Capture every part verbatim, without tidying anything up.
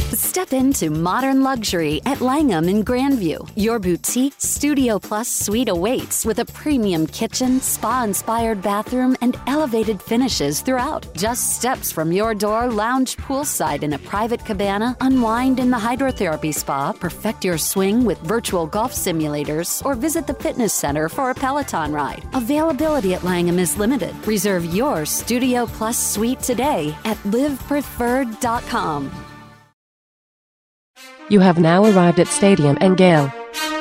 Step into modern luxury at Langham in Grandview. Your boutique Studio Plus suite awaits with a premium kitchen, spa-inspired bathroom, and elevated finishes throughout. Just steps from your door, lounge poolside in a private cabana, unwind in the hydrotherapy spa, perfect your swing with virtual golf simulators, or visit the fitness center for a Peloton ride. Availability at Langham is limited. Reserve your Studio Plus suite today at live preferred dot com. You have now arrived at Stadium and Gale.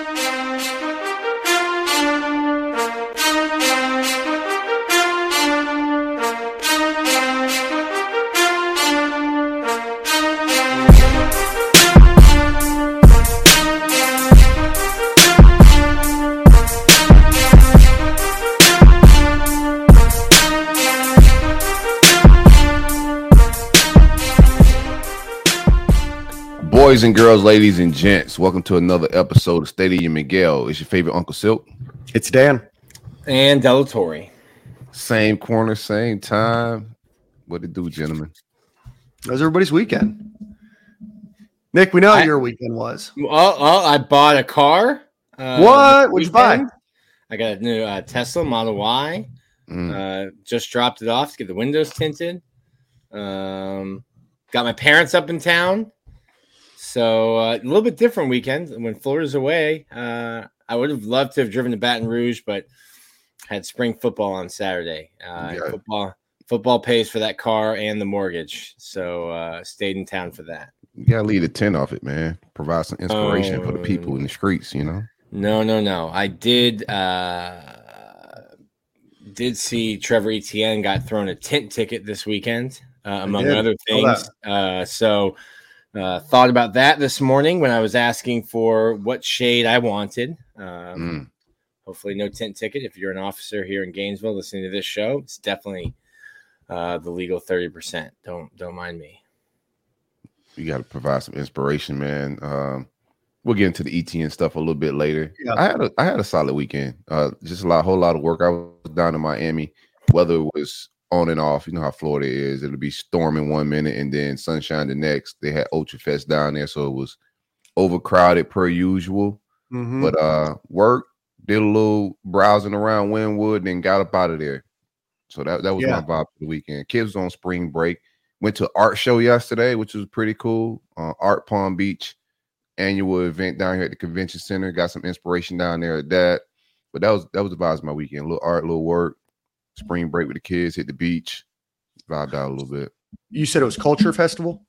Boys and girls, ladies and gents, welcome to another episode of Stadium Miguel. It's your favorite Uncle Silk. It's Dan. And Delatorre. Same corner, same time. What it do, gentlemen? That was everybody's weekend. Nick, we know I, how your weekend was. Well, well, I bought a car. Uh, what? What'd you buy? I got a new uh, Tesla Model Y. Mm. Uh, just dropped it off to get the windows tinted. Um, got my parents up in town. So uh, a little bit different weekend when Florida's away. Uh, I would have loved to have driven to Baton Rouge, but had spring football on Saturday. Uh, yeah. Football football pays for that car and the mortgage, so uh, stayed in town for that. You gotta leave the tent off it, man. Provide some inspiration um, for the people in the streets, you know. No, no, no. I did uh, did see Trevor Etienne got thrown a tent ticket this weekend, uh, among other things. Uh, so. Uh, thought about that this morning when I was asking for what shade I wanted. Um, mm. Hopefully no tent ticket. If you're an officer here in Gainesville listening to this show, it's definitely uh, the legal thirty percent. Don't don't mind me. You got to provide some inspiration, man. Um, we'll get into the E T N stuff a little bit later. Yeah. I had a I had a solid weekend. Uh, just a lot, whole lot of work. I was down in Miami. Weather was on and off. You know how Florida is. It'll be storming one minute and then sunshine the next. They had Ultra Fest down there, so it was overcrowded per usual. Mm-hmm. But uh, work, did a little browsing around Wynwood, then got up out of there. So that, that was yeah. my vibe for the weekend. Kids was on spring break. Went to art show yesterday, which was pretty cool. Uh, Art Palm Beach annual event down here at the convention center. Got some inspiration down there at that. But that was that was the vibes of my weekend. A little art, a little work. Spring break with the kids, hit the beach, vibed out a little bit. You said it was Culture Festival?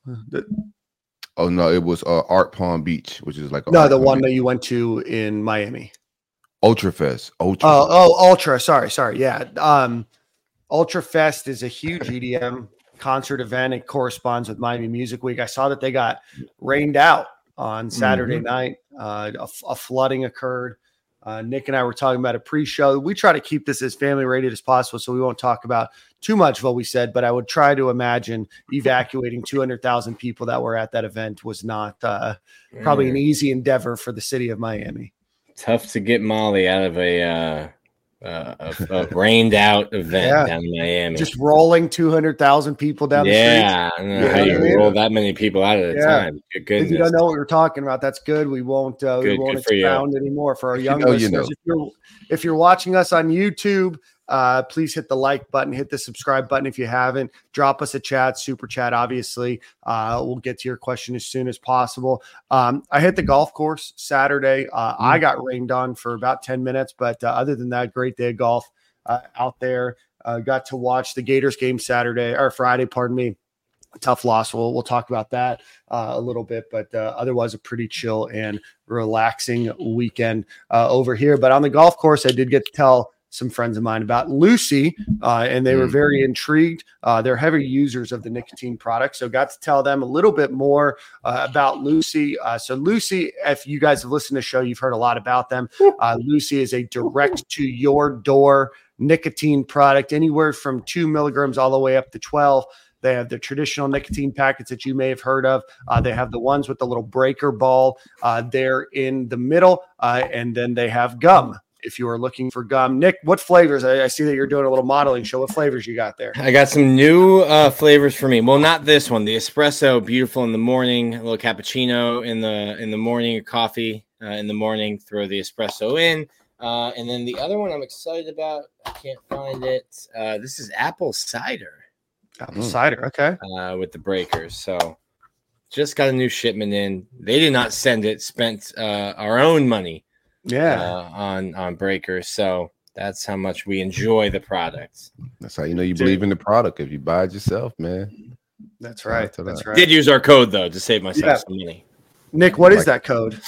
Oh, no, it was uh, Art Palm Beach, which is like a no, the one that you went to in Miami. Ultra Fest. Ultra. Oh, oh, Ultra. Sorry, sorry. Yeah. Um, Ultra Fest is a huge E D M concert event. It corresponds with Miami Music Week. I saw that they got rained out on Saturday mm-hmm. night. Uh, a, a flooding occurred. Uh, Nick and I were talking about a pre-show. We try to keep this as family rated as possible, so we won't talk about too much of what we said, but I would try to imagine evacuating two hundred thousand people that were at that event was not uh, probably mm. an easy endeavor for the city of Miami. Tough to get Molly out of a, uh, uh, a, a rained out event yeah. down in Miami. Just rolling two hundred thousand people down yeah, the street. Yeah, I don't know how you roll that many people out at a yeah. time. Good goodness. If you don't know what we're talking about, that's good. We won't uh, good, we won't expound anymore for our young you know, listeners. You know. If you're if you're watching us on YouTube, uh, please hit the like button, hit the subscribe button if you haven't. Drop us a chat, super chat, obviously. Uh, we'll get to your question as soon as possible. Um, I hit the golf course Saturday. Uh, mm-hmm. I got rained on for about ten minutes, but uh, other than that, great day of golf uh, out there. Uh, got to watch the Gators game Saturday or Friday, pardon me. Tough loss. We'll, we'll talk about that uh, a little bit, but uh, otherwise a pretty chill and relaxing weekend uh, over here. But on the golf course, I did get to tell some friends of mine about Lucy, uh, and they were very intrigued. Uh, they're heavy users of the nicotine product, so got to tell them a little bit more uh, about Lucy. Uh, so Lucy, if you guys have listened to the show, you've heard a lot about them. Uh, Lucy is a direct-to-your-door nicotine product, anywhere from two milligrams all the way up to twelve. They have the traditional nicotine packets that you may have heard of. Uh, they have the ones with the little breaker ball uh, there in the middle, uh, and then they have gum if you are looking for gum. Nick, what flavors? I, I see that you're doing a little modeling show. What flavors you got there? I got some new uh, flavors for me. Well, not this one. The espresso, beautiful in the morning. A little cappuccino in the in the morning. Coffee uh, in the morning. Throw the espresso in. Uh, and then the other one I'm excited about. I can't find it. Uh, this is apple cider. Apple mm. cider. Okay. Uh, with the breakers. So just got a new shipment in. They did not send it. Spent uh, our own money. Yeah, uh, on on breakers. So that's how much we enjoy the products. That's how you know you Dude. believe in the product if you buy it yourself, man. That's right. That's right. Did use our code though to save myself yeah. some money. Nick, what is that code?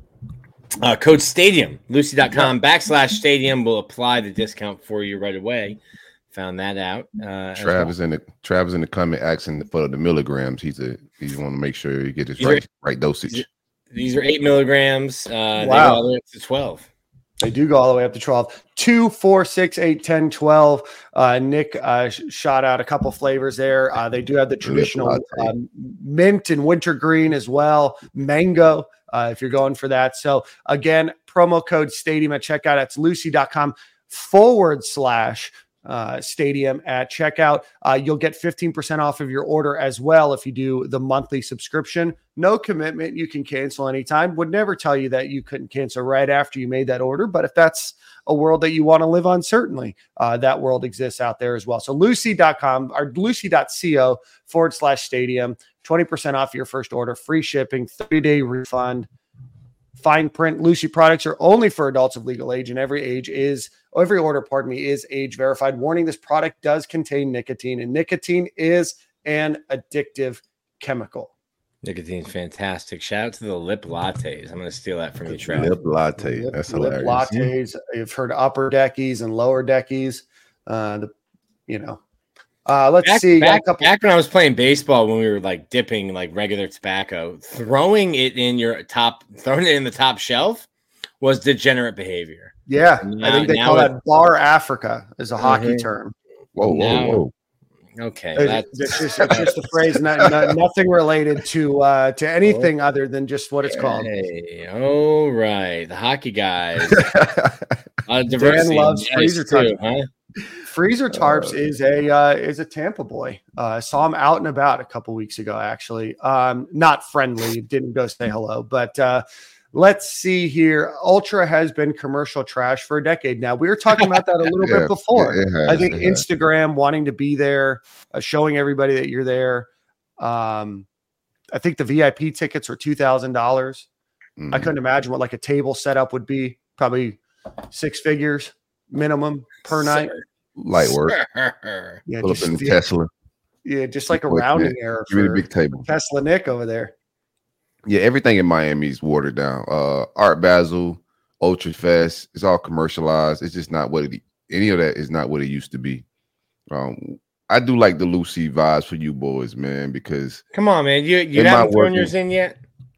Uh, code Stadium. Lucy dot com yeah. backslash Stadium will apply the discount for you right away. Found that out. Uh, Travis well. in the Travis in the comment asking for the milligrams. He's a he want to make sure you get his right are, right dosage. These are eight milligrams. Uh, wow. They go all the way up to twelve. They do go all the way up to twelve. Two, four, six, eight, ten, twelve. Uh, Nick uh, sh- shot out a couple flavors there. Uh, they do have the traditional um, mint and wintergreen as well. Mango, uh, if you're going for that. So, again, promo code Stadium at checkout. That's Lucy.com forward slash uh, Stadium at checkout. Uh, you'll get fifteen percent off of your order as well if you do the monthly subscription. No commitment. You can cancel anytime. Would never tell you that you couldn't cancel right after you made that order. But if that's a world that you want to live on, certainly uh, that world exists out there as well. So Lucy.com or Lucy.co forward slash Stadium, twenty percent off your first order, free shipping, thirty day refund. Fine print. Lucy products are only for adults of legal age, and every age is every order, pardon me, is age verified. Warning: this product does contain nicotine, and nicotine is an addictive chemical. Nicotine's fantastic. Shout out to the lip lattes. I'm going to steal that from you, Trav. Lip latte. Lip, That's lip hilarious. Lattes. You've heard upper deckies and lower deckies. Uh, the, you know. Uh, let's back, see. Back, couple- back when I was playing baseball, when we were like dipping like regular tobacco, throwing it in your top, throwing it in the top shelf was degenerate behavior. Yeah, now, I think they call it, that bar Africa is a mm-hmm. hockey term. Whoa, whoa, now, whoa. Okay, it's, it's, just, it's just a phrase, not, not, nothing related to uh, to anything oh. other than just what it's called. Hey, all right, the hockey guys. uh, Dan loves freezer tarps. Too, huh? Freezer tarps uh, is a uh, is a Tampa boy. I uh, saw him out and about a couple weeks ago. Actually, um, not friendly. Didn't go say hello, but. Uh, Let's see here. Ultra has been commercial trash for a decade now. We were talking about that a little yeah, bit before. It, it has, I think Instagram wanting to be there, uh, showing everybody that you're there. Um, I think the V I P tickets were two thousand dollars. Mm-hmm. I couldn't imagine what like a table setup would be. Probably six figures minimum per night. Light work. Yeah, Pull just, up in the yeah, Tesla. Yeah, just like a rounding error for really big table. Tesla Nick over there. Yeah, everything in Miami is watered down. Uh, Art Basel, Ultra Fest, it's all commercialized. It's just not what it. Any of that is not what it used to be. Um, I do like the Lucy vibes for you boys, man. Because come on, man, you you haven't thrown yours in yet.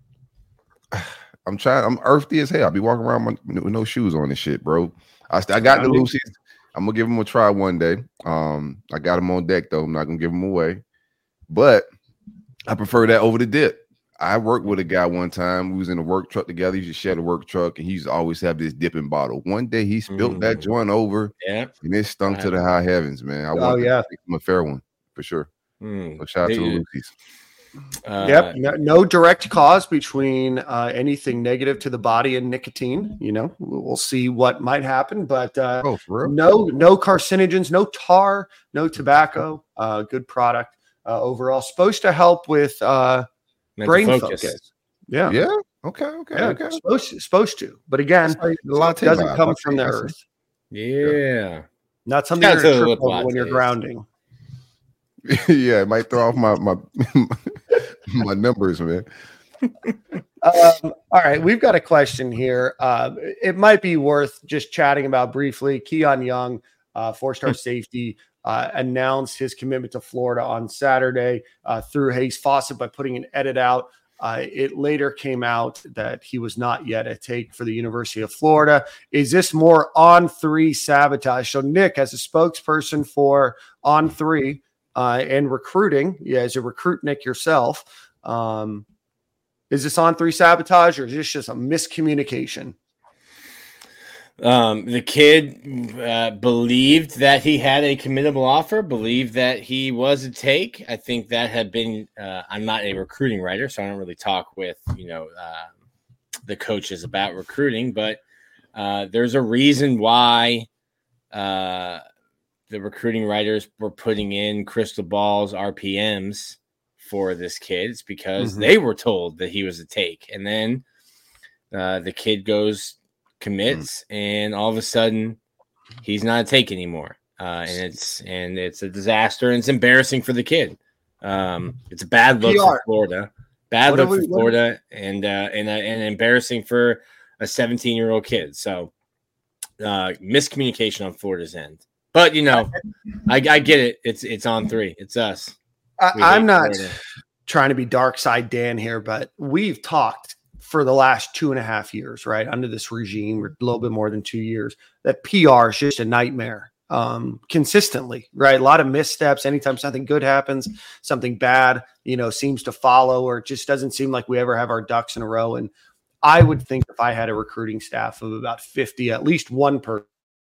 I'm trying. I'm earthy as hell. I'll be walking around with no shoes on and shit, bro. I I got the Lucy's. I'm gonna give them a try one day. Um, I got them on deck though. I'm not gonna give them away, but I prefer that over the dip. I worked with a guy one time. We was in a work truck together. He used to share the work truck, and he used to always have this dipping bottle. One day he spilled mm. that joint over, yeah, and it stunk to the high heavens, man. I oh, want yeah. to make him a fair one for sure. Mm. So shout out to the Lucy's. Uh, yep, no, no direct cause between uh, anything negative to the body and nicotine. You know, we'll see what might happen, but uh, oh, for real? no, no carcinogens, no tar, no tobacco. Uh, good product uh, overall. Supposed to help with. Uh, Mental brain focus. focus. Yeah. Yeah. Okay. Okay. Yeah, okay. Supposed to, supposed to. But again, it doesn't vibe. come latte from the earth. Yeah. Not something you're to trip over when you're grounding. Yeah. It might throw off my my, my numbers, man. um, all right. We've got a question here. Uh, it might be worth just chatting about briefly. Keon Young, uh, four-star safety. Uh, announced his commitment to Florida on Saturday uh, through Hayes Fawcett by putting an edit out. Uh, it later came out that he was not yet a take for the University of Florida. Is this more on three sabotage? So Nick, as a spokesperson for on three uh, and recruiting, yeah, as a recruit Nick yourself, um, is this on three sabotage or is this just a miscommunication? Um, the kid uh, believed that he had a committable offer, believed that he was a take. I think that had been, uh, I'm not a recruiting writer, so I don't really talk with, you know, uh, the coaches about recruiting, but uh, there's a reason why uh, the recruiting writers were putting in crystal balls, R P Ms for this kid. It's because mm-hmm. they were told that he was a take. And then uh, the kid goes, commits, mm-hmm. and all of a sudden he's not a take anymore. Uh, and it's and it's a disaster, and it's embarrassing for the kid. Um, it's a bad look P R. For Florida. Bad what look we, for Florida, and uh, and uh, and embarrassing for a seventeen-year-old kid. So uh, miscommunication on Florida's end. But you know, I, I get it. It's it's on three. It's us. I, I'm not Florida. Trying to be dark side Dan here, but we've talked for the last two and a half years, right, under this regime, or a little bit more than two years, that P R is just a nightmare. Um, consistently, right? A lot of missteps. Anytime something good happens, something bad, you know, seems to follow, or it just doesn't seem like we ever have our ducks in a row. And I would think if I had a recruiting staff of about fifty, at least one person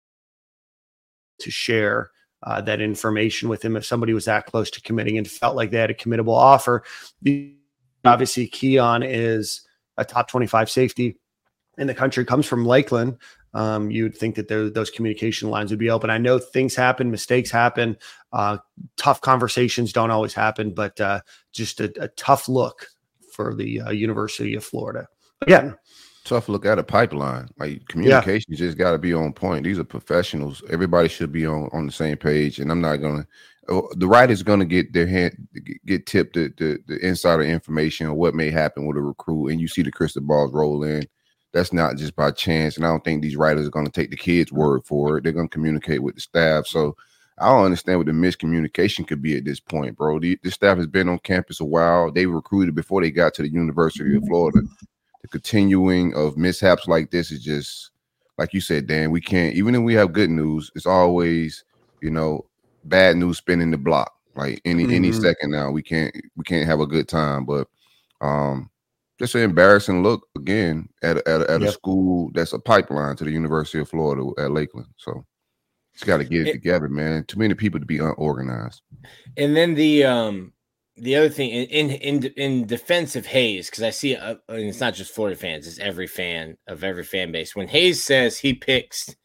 to share uh, that information with him, if somebody was that close to committing and felt like they had a committable offer. The, obviously, Keon is a top twenty-five safety in the country, comes from Lakeland. Um, you'd think that there, those communication lines would be open. I know things happen, mistakes happen, uh, tough conversations don't always happen, but uh, just a, a tough look for the uh, University of Florida. Again, tough look at a pipeline. Like communication yeah. just got to be on point. These are professionals. Everybody should be on, on the same page. And I'm not going to, the writer's going to get their hand, get tipped the, the, the insider information on what may happen with a recruit. And you see the crystal balls roll in. That's not just by chance. And I don't think these writers are going to take the kids' word for it. They're going to communicate with the staff. So I don't understand what the miscommunication could be at this point, bro. The, the staff has been on campus a while. They recruited before they got to the University of Florida. The continuing of mishaps like this is just, like you said, Dan, we can't, even if we have good news, it's always, you know, bad news spinning the block. Like any mm-hmm. any second now, we can't we can't have a good time. But um just an embarrassing look again at a, at, a, at yep. a school that's a pipeline to the University of Florida at Lakeland. So it's got to get it, it together, man. Too many people to be unorganized. And then the um the other thing in in in defense of Hayes, because I see uh, and it's not just Florida fans, it's every fan of every fan base. When Hayes says he picks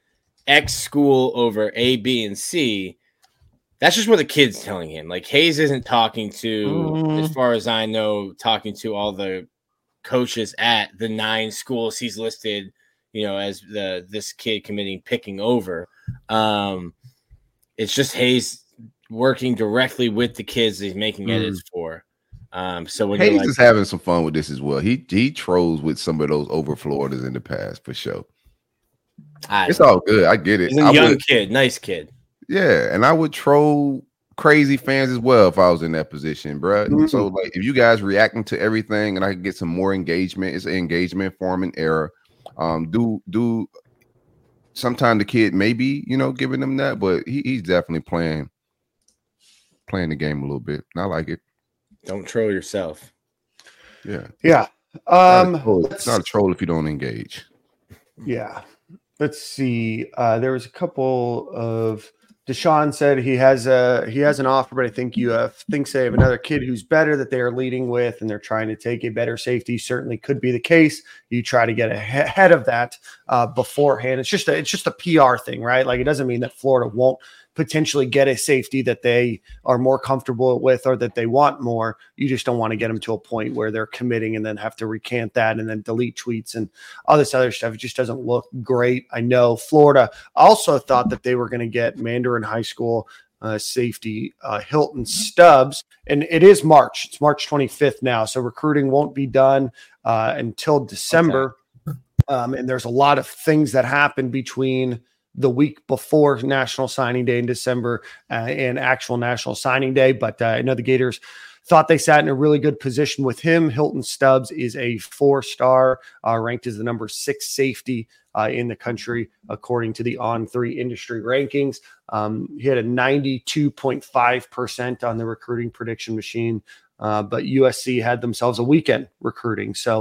X school over A, B, and C, that's just what the kid's telling him. Like Hayes isn't talking to, mm. as far as I know, talking to all the coaches at the nine schools he's listed, you know, as the this kid committing picking over. Um, it's just Hayes working directly with the kids that he's making mm. edits for. Um, so when Hayes like, is having some fun with this as well. He he trolls with some of those over Floridas in the past for sure. It's all good. I get it. He's a I young would, kid, nice kid. Yeah, and I would troll crazy fans as well if I was in that position, bro. Mm-hmm. So, like, if you guys reacting to everything and I could get some more engagement, it's an engagement form and error. Um, do do sometime the kid maybe, you know, giving them that, but he, he's definitely playing playing the game a little bit. And I like it. Don't troll yourself. Yeah. Yeah. Um, it's not a troll, it's not a troll if you don't engage. Yeah. Let's see. Uh, there was a couple of Deshaun said he has a he has an offer, but I think U F thinks they have another kid who's better that they are leading with, and they're trying to take a better safety. Certainly could be the case. You try to get ahead of that uh, beforehand. It's just a, it's just a P R thing, right? Like it doesn't mean that Florida won't potentially get a safety that they are more comfortable with or that they want more. You just don't want to get them to a point where they're committing and then have to recant that and then delete tweets and all this other stuff. It just doesn't look great. I know Florida also thought that they were going to get Mandarin High School uh, safety uh, Hilton Stubbs, and it is March. It's March twenty-fifth now, so recruiting won't be done uh, until December. Okay. Um, and there's a lot of things that happen between the week before National Signing Day in December uh, and actual National Signing Day. But uh, I know the Gators thought they sat in a really good position with him. Hilton Stubbs is a four-star, uh, ranked as the number six safety uh, in the country, according to the On three industry rankings. Um, he had a ninety-two point five percent on the recruiting prediction machine. Uh, but U S C had themselves a weekend recruiting. So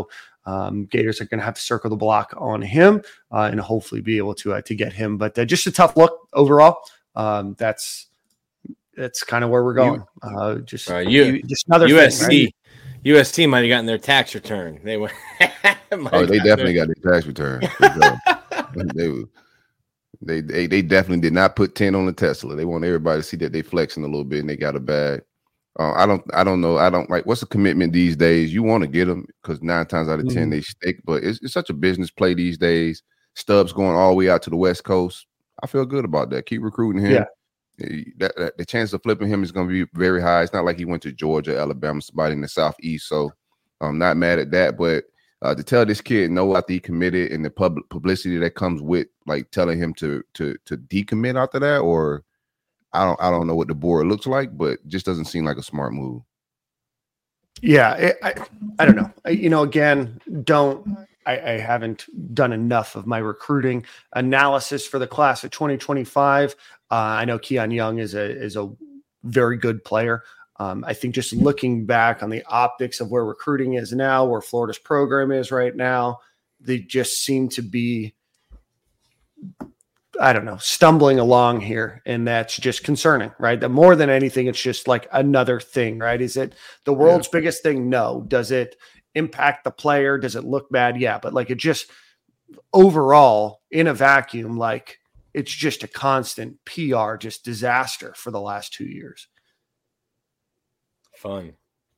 Um, Gators are going to have to circle the block on him uh, and hopefully be able to uh, to get him. But uh, just a tough look overall. Um, that's that's kind of where we're going. Uh, just, uh, you, just another U S C. Thing, right? U S C might have gotten their tax return. They went. oh, they definitely their... got their tax return. they, they they they definitely did not put ten on the Tesla. They want everybody to see that they flexing a little bit and they got a bag. Uh, I don't I don't know. I don't like what's the commitment these days. You want to get them because nine times out of ten mm-hmm. they stick. But it's, it's such a business play these days. Stubbs going all the way out to the West Coast. I feel good about that. Keep recruiting him. Yeah. That, that the chance of flipping him is going to be very high. It's not like he went to Georgia, Alabama, somebody in the Southeast. So I'm not mad at that. But uh, to tell this kid no after he committed and the public publicity that comes with like telling him to to to decommit after that, or I don't I don't know what the board looks like, but just doesn't seem like a smart move. Yeah, it, I I don't know. I, you know, again, don't. I, I haven't done enough of my recruiting analysis for the class of twenty twenty-five. Uh, I know Keon Young is a is a very good player. Um, I think just looking back on the optics of where recruiting is now, where Florida's program is right now, they just seem to be, I don't know, stumbling along here. And that's just concerning, right? That more than anything, it's just like another thing, right? Is it the world's yeah. biggest thing? No. Does it impact the player? Does it look bad? Yeah. But like it just overall in a vacuum, like it's just a constant P R, just disaster for the last two years. Fun.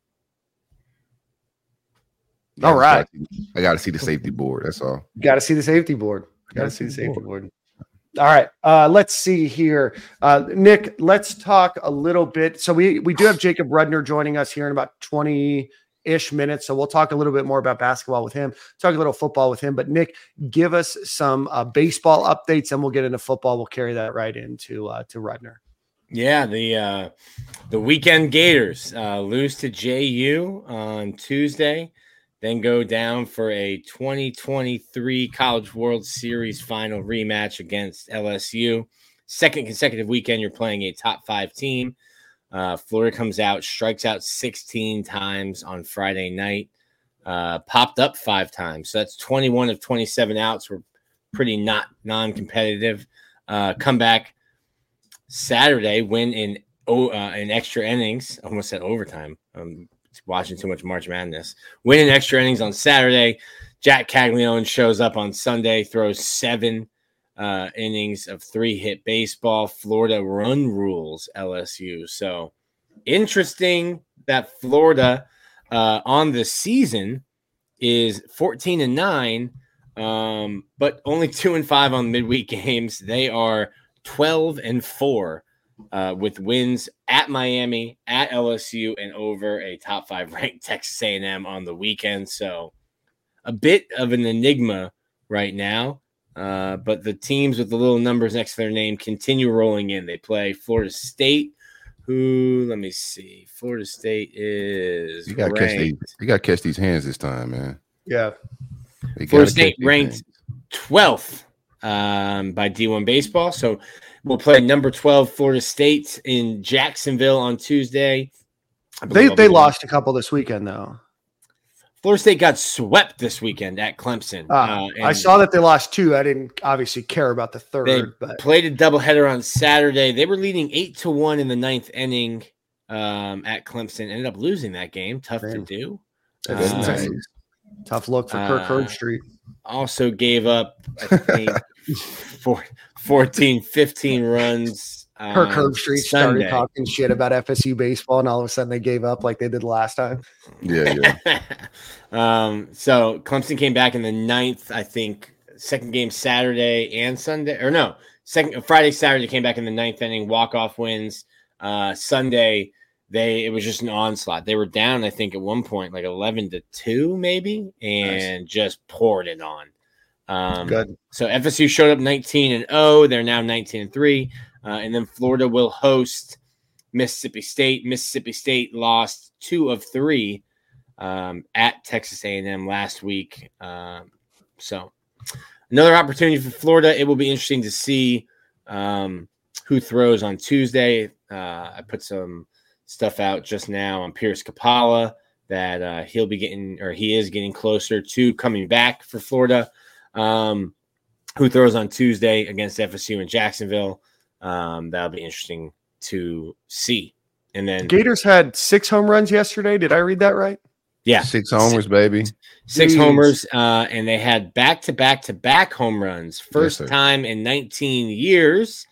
Yeah, all right. I got to see the safety board. That's all. Got to see the safety board. Got to see the safety board. All right. Uh, let's see here. Uh, Nick, let's talk a little bit. So we, we do have Jacob Rudner joining us here in about twenty-ish minutes. So we'll talk a little bit more about basketball with him, talk a little football with him. But Nick, give us some uh, baseball updates and we'll get into football. We'll carry that right into uh, to Rudner. Yeah, the uh, the weekend Gators uh, lose to J U on Tuesday, then go down for a twenty twenty-three College World Series final rematch against L S U. Second consecutive weekend, you're playing a top five team. Uh, Florida comes out, strikes out sixteen times on Friday night, uh, popped up five times. So that's twenty-one of twenty-seven outs. Were pretty not non-competitive. Uh, come back Saturday, win in oh, uh, in extra innings. Almost said overtime. I'm watching too much March Madness. Win in extra innings on Saturday. Jack Caglione shows up on Sunday, throws seven uh, innings of three-hit baseball. Florida run rules L S U. So interesting that Florida uh, on the season is fourteen and nine, um, but only two and five on midweek games. They are twelve and four uh, with wins at Miami, at L S U, and over a top five ranked Texas A and M on the weekend. So a bit of an enigma right now, uh, but the teams with the little numbers next to their name continue rolling in. They play Florida State, who, let me see, Florida State is you gotta catch these, you got to catch these hands this time, man. Yeah. Florida State ranked twelfth. Um, by D one Baseball. So we'll play number twelve Florida State in Jacksonville on Tuesday. They they lost a couple this weekend, though. Florida State got swept this weekend at Clemson. Uh, uh, I saw that they lost two. I didn't obviously care about the third. They but. played a doubleheader on Saturday. They were leading eight to one in the ninth inning um, at Clemson. Ended up losing that game. Tough Damn. to do. That's uh, nice. Tough look for Kirk uh, Herbstreit. Also gave up, I think, four, fourteen, fifteen runs. Um, Kirk Herbstreit started talking shit about F S U baseball, and all of a sudden they gave up like they did last time. Yeah, yeah. um, so Clemson came back in the ninth, I think, second game Saturday and Sunday. Or no, second Friday, Saturday came back in the ninth inning, walk-off wins. Uh, Sunday, they it was just an onslaught. They were down, I think, at one point, like eleven to two, maybe, and nice. Just poured it on. Um, Good. So F S U showed up nineteen and oh. They're now nineteen and three. Uh, and then Florida will host Mississippi State. Mississippi State lost two of three um, at Texas A and M last week. Um, so another opportunity for Florida. It will be interesting to see um, who throws on Tuesday. Uh, I put some stuff out just now on Pierce Capala. that uh, he'll be getting, or he is getting closer to coming back for Florida, um, who throws on Tuesday against F S U in Jacksonville. Um, that'll be interesting to see. And then Gators had six home runs yesterday. Did I read that right? Yeah. Six homers, baby. Six Jeez. homers. Uh, and they had back to back to back home runs. First Yes, time in nineteen years.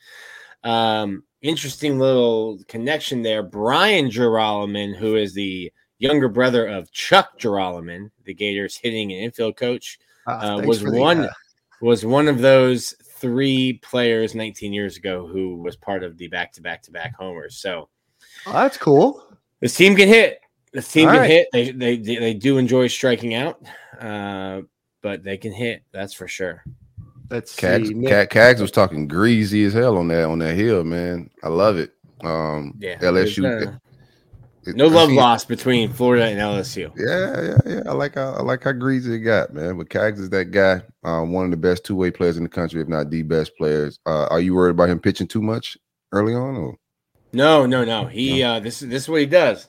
Um, interesting little connection there. Brian Girolamo, who is the younger brother of Chuck Girolamo, the Gators hitting and infield coach, Ah, uh, was the, one uh, was one of those three players nineteen years ago who was part of the back to back to back homers. So oh, that's cool. this team can hit. This team All can right. hit. They, they they do enjoy striking out, uh, but they can hit. That's for sure. Let's Cags, see. Nick- Cag, Cags was talking greasy as hell on that on that hill, man. I love it. Um, Yeah, L S U. there's, uh, it- No I love see- lost between Florida and L S U. Yeah, yeah, yeah. I like how I like how greasy it got, man. But Cags is that guy, uh, one of the best two way players in the country, if not the best players. Uh, are you worried about him pitching too much early on? Or? No, no, no. He uh, this is this is what he does.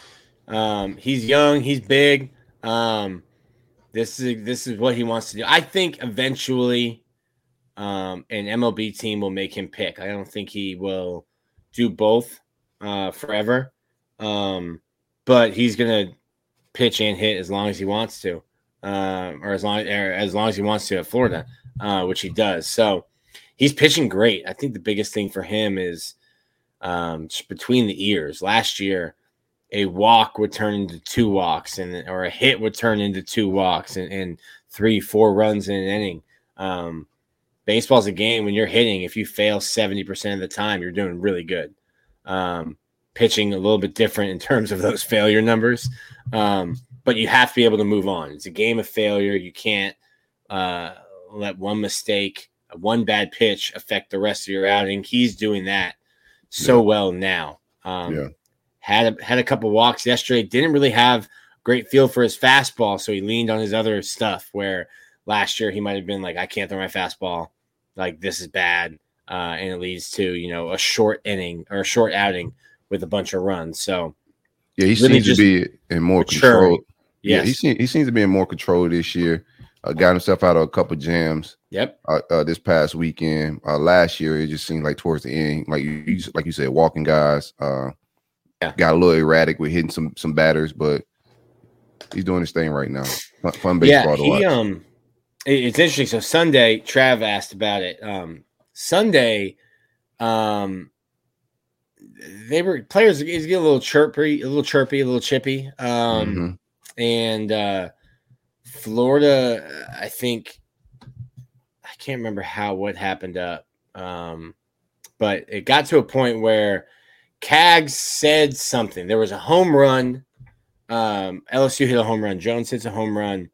Um, he's young. He's big. Um, this is this is what he wants to do. I think eventually, um, an M L B team will make him pick. I don't think he will do both uh, forever. Um, but he's gonna pitch and hit as long as he wants to, um, or as long or as long as he wants to at Florida, uh, which he does. So he's pitching great. I think the biggest thing for him is um, just between the ears. Last year, a walk would turn into two walks, and or a hit would turn into two walks, and, and three, four runs in an inning. Um, baseball's a game when you're hitting. If you fail seventy percent of the time, you're doing really good. Um, pitching a little bit different in terms of those failure numbers, um, but you have to be able to move on. It's a game of failure. You can't uh, let one mistake, one bad pitch affect the rest of your outing. He's doing that so Yeah. well now. Um, Yeah. Had a, had a couple walks yesterday. Didn't really have great feel for his fastball, so he leaned on his other stuff. Where last year he might have been like, "I can't throw my fastball. Like this is bad," uh, and it leads to you know a short inning or a short outing with a bunch of runs. So Yeah, he Really seems to just be in more maturing. control. Yeah, yes, he seems he seems to be in more control this year. Uh, got himself out of a couple jams. yep, Uh, uh, this past weekend, uh, last year, it just seemed like towards the end, like you, you like you said, walking guys. Uh, Yeah. got a little erratic with hitting some some batters, but he's doing his thing right now. Fun, fun yeah. baseball to He watch. um, it- it's interesting. So Sunday, Trav asked about it. Um, Sunday, um, they were players is get a little chirpy, a little chirpy, a little chippy. Um, Mhm. and uh, Florida, I think I can't remember how what happened up, um, but it got to a point where Cags said something. There was a home run. Um, L S U hit a home run. Jones hits a home run.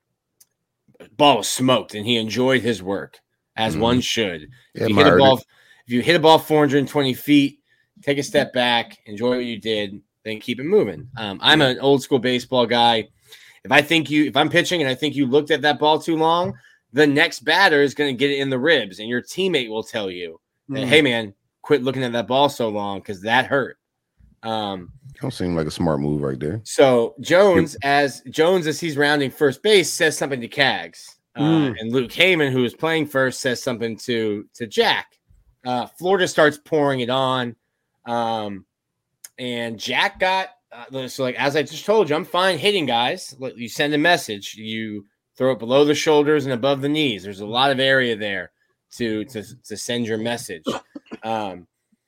Ball was smoked, and he enjoyed his work as Mhm. one should. Yeah, If you hit a admired ball, it. if you hit a ball four hundred twenty feet, take a step back, enjoy what you did, then keep it moving. Um, I'm an old school baseball guy. If I think you, if I'm pitching and I think you looked at that ball too long, the next batter is going to get it in the ribs, and your teammate will tell you, that, Mm. "Hey, man, quit looking at that ball so long because that hurt." Um, Don't seem like a smart move right there. so Jones, as Jones as he's rounding first base, says something to Cags, uh, Mm. and Luke Heyman, who is playing first, says something to to Jack. Uh, Florida starts pouring it on, um, and Jack got uh, so like as I just told you, I'm fine hitting guys. Like, you send a message, you throw it below the shoulders and above the knees. There's a lot of area there to to to send your message. Um,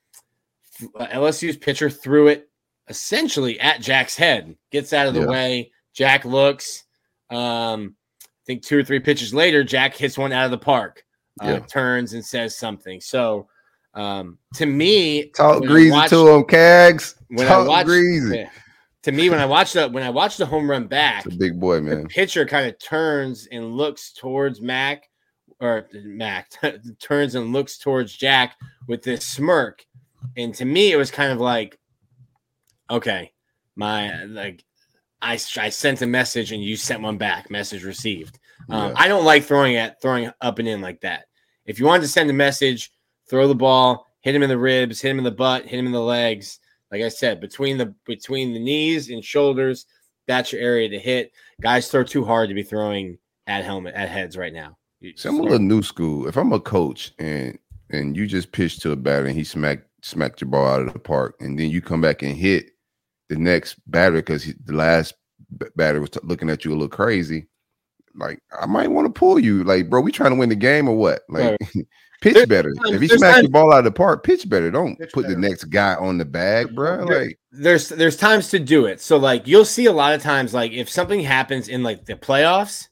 L S U's pitcher threw it essentially at Jack's head, gets out of the Yeah. way. Jack looks. Um, I think two or three pitches later, Jack hits one out of the park, uh, Yeah. turns and says something. So, um, to me, Talk when I greasy watched- to him, Cags. when Talk I watched, greasy. yeah. to me, when I watched the when I watched the home run back, It's a big boy, the man. pitcher kind of turns and looks towards Mac, or Mac turns and looks towards Jack with this smirk. And to me, it was kind of like, okay, my like, I, I sent a message and you sent one back. Message received. Um, Yeah. I don't like throwing at throwing up and in like that. If you wanted to send a message, throw the ball, hit him in the ribs, hit him in the butt, hit him in the legs. Like I said, between the between the knees and shoulders, that's your area to hit. Guys throw too hard to be throwing at helmet at heads right now. See, I'm a little new school. If I'm a coach and and you just pitch to a batter and he smacked smacked your ball out of the park, and then you come back and hit the next batter because the last batter was t- looking at you a little crazy, like I might want to pull you. Like, bro, we trying to win the game or what? Like, right. pitch there's better. Times, if he smacks your ball out of the park, pitch better. Don't pitch put better. The next guy on the bag, bro. Like, there's there's times to do it. So like you'll see a lot of times, like if something happens in like the playoffs,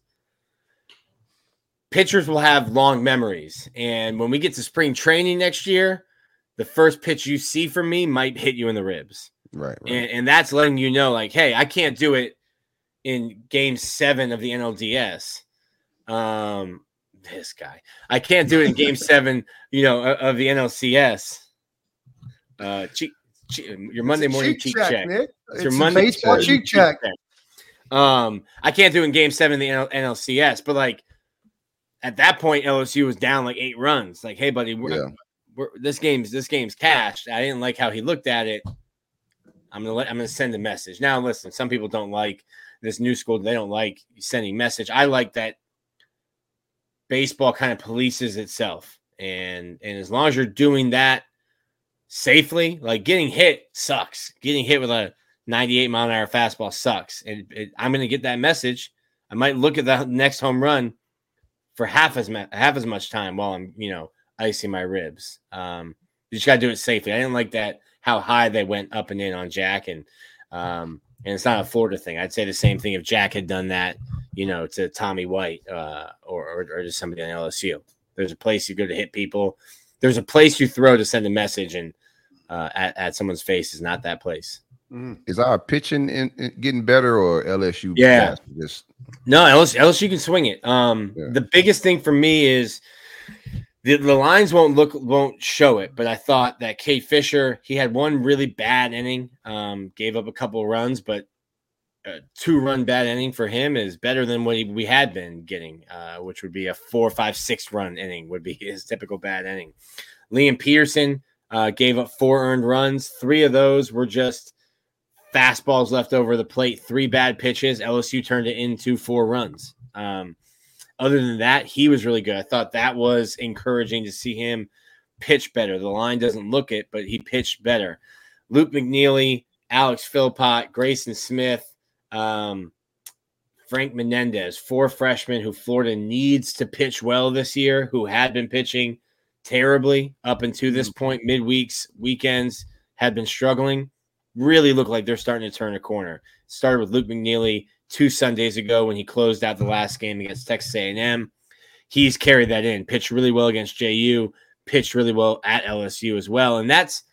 pitchers will have long memories. And when we get to spring training next year, the first pitch you see from me might hit you in the ribs. Right. right. And, and that's letting you know, like, hey, I can't do it in game seven of the N L D S. Um, this guy. I can't do it in game seven, you know, of the N L C S. Uh, cheek, cheek, your Monday morning cheek check. check. It's, it's your Monday baseball cheek check. check. Um, I can't do it in game seven of the N L C S, but like, at that point, L S U was down like eight runs. Like, hey, buddy, we're, yeah. we're, this game's this game's cashed. I didn't like how he looked at it. I'm gonna let, I'm gonna send a message. Now, listen, some people don't like this new school. They don't like sending message. I like that baseball kind of polices itself, and and as long as you're doing that safely, like getting hit sucks. Getting hit with a ninety-eight mile an hour fastball sucks, and it, I'm gonna get that message. I might look at the next home run for half as ma- half as much time while I'm, you know, icing my ribs. Um, you just got to do it safely. I didn't like that, how high they went up and in on Jack. And um, and it's not a Florida thing. I'd say the same thing if Jack had done that, you know, to Tommy White uh, or, or, or to somebody on L S U. There's a place you go to hit people. There's a place you throw to send a message, and uh, at, at someone's face is not that place. Mm-hmm. Is our pitching in, in getting better, or L S U? Yeah. Just... No, L S U, L S U can swing it. Um, yeah. The biggest thing for me is the, the lines won't look won't show it, but I thought that Kate Fisher, he had one really bad inning, um, gave up a couple of runs, but a two-run bad inning for him is better than what he, we had been getting, uh, which would be a four, five, six-run inning would be his typical bad inning. Liam Peterson uh, gave up four earned runs. Three of those were just fastballs left over the plate, three bad pitches. L S U turned it into four runs. Um, other than that, he was really good. I thought that was encouraging to see him pitch better. The line doesn't look it, but he pitched better. Luke McNeely, Alex Philpott, Grayson Smith, um, Frank Menendez, four freshmen who Florida needs to pitch well this year, who had been pitching terribly up until this point, midweeks, weekends, had been struggling. Really look like they're starting to turn a corner. Started with Luke McNeely two Sundays ago when he closed out the last game against Texas A and M. He's carried that in, pitched really well against J U, pitched really well at L S U as well. And that's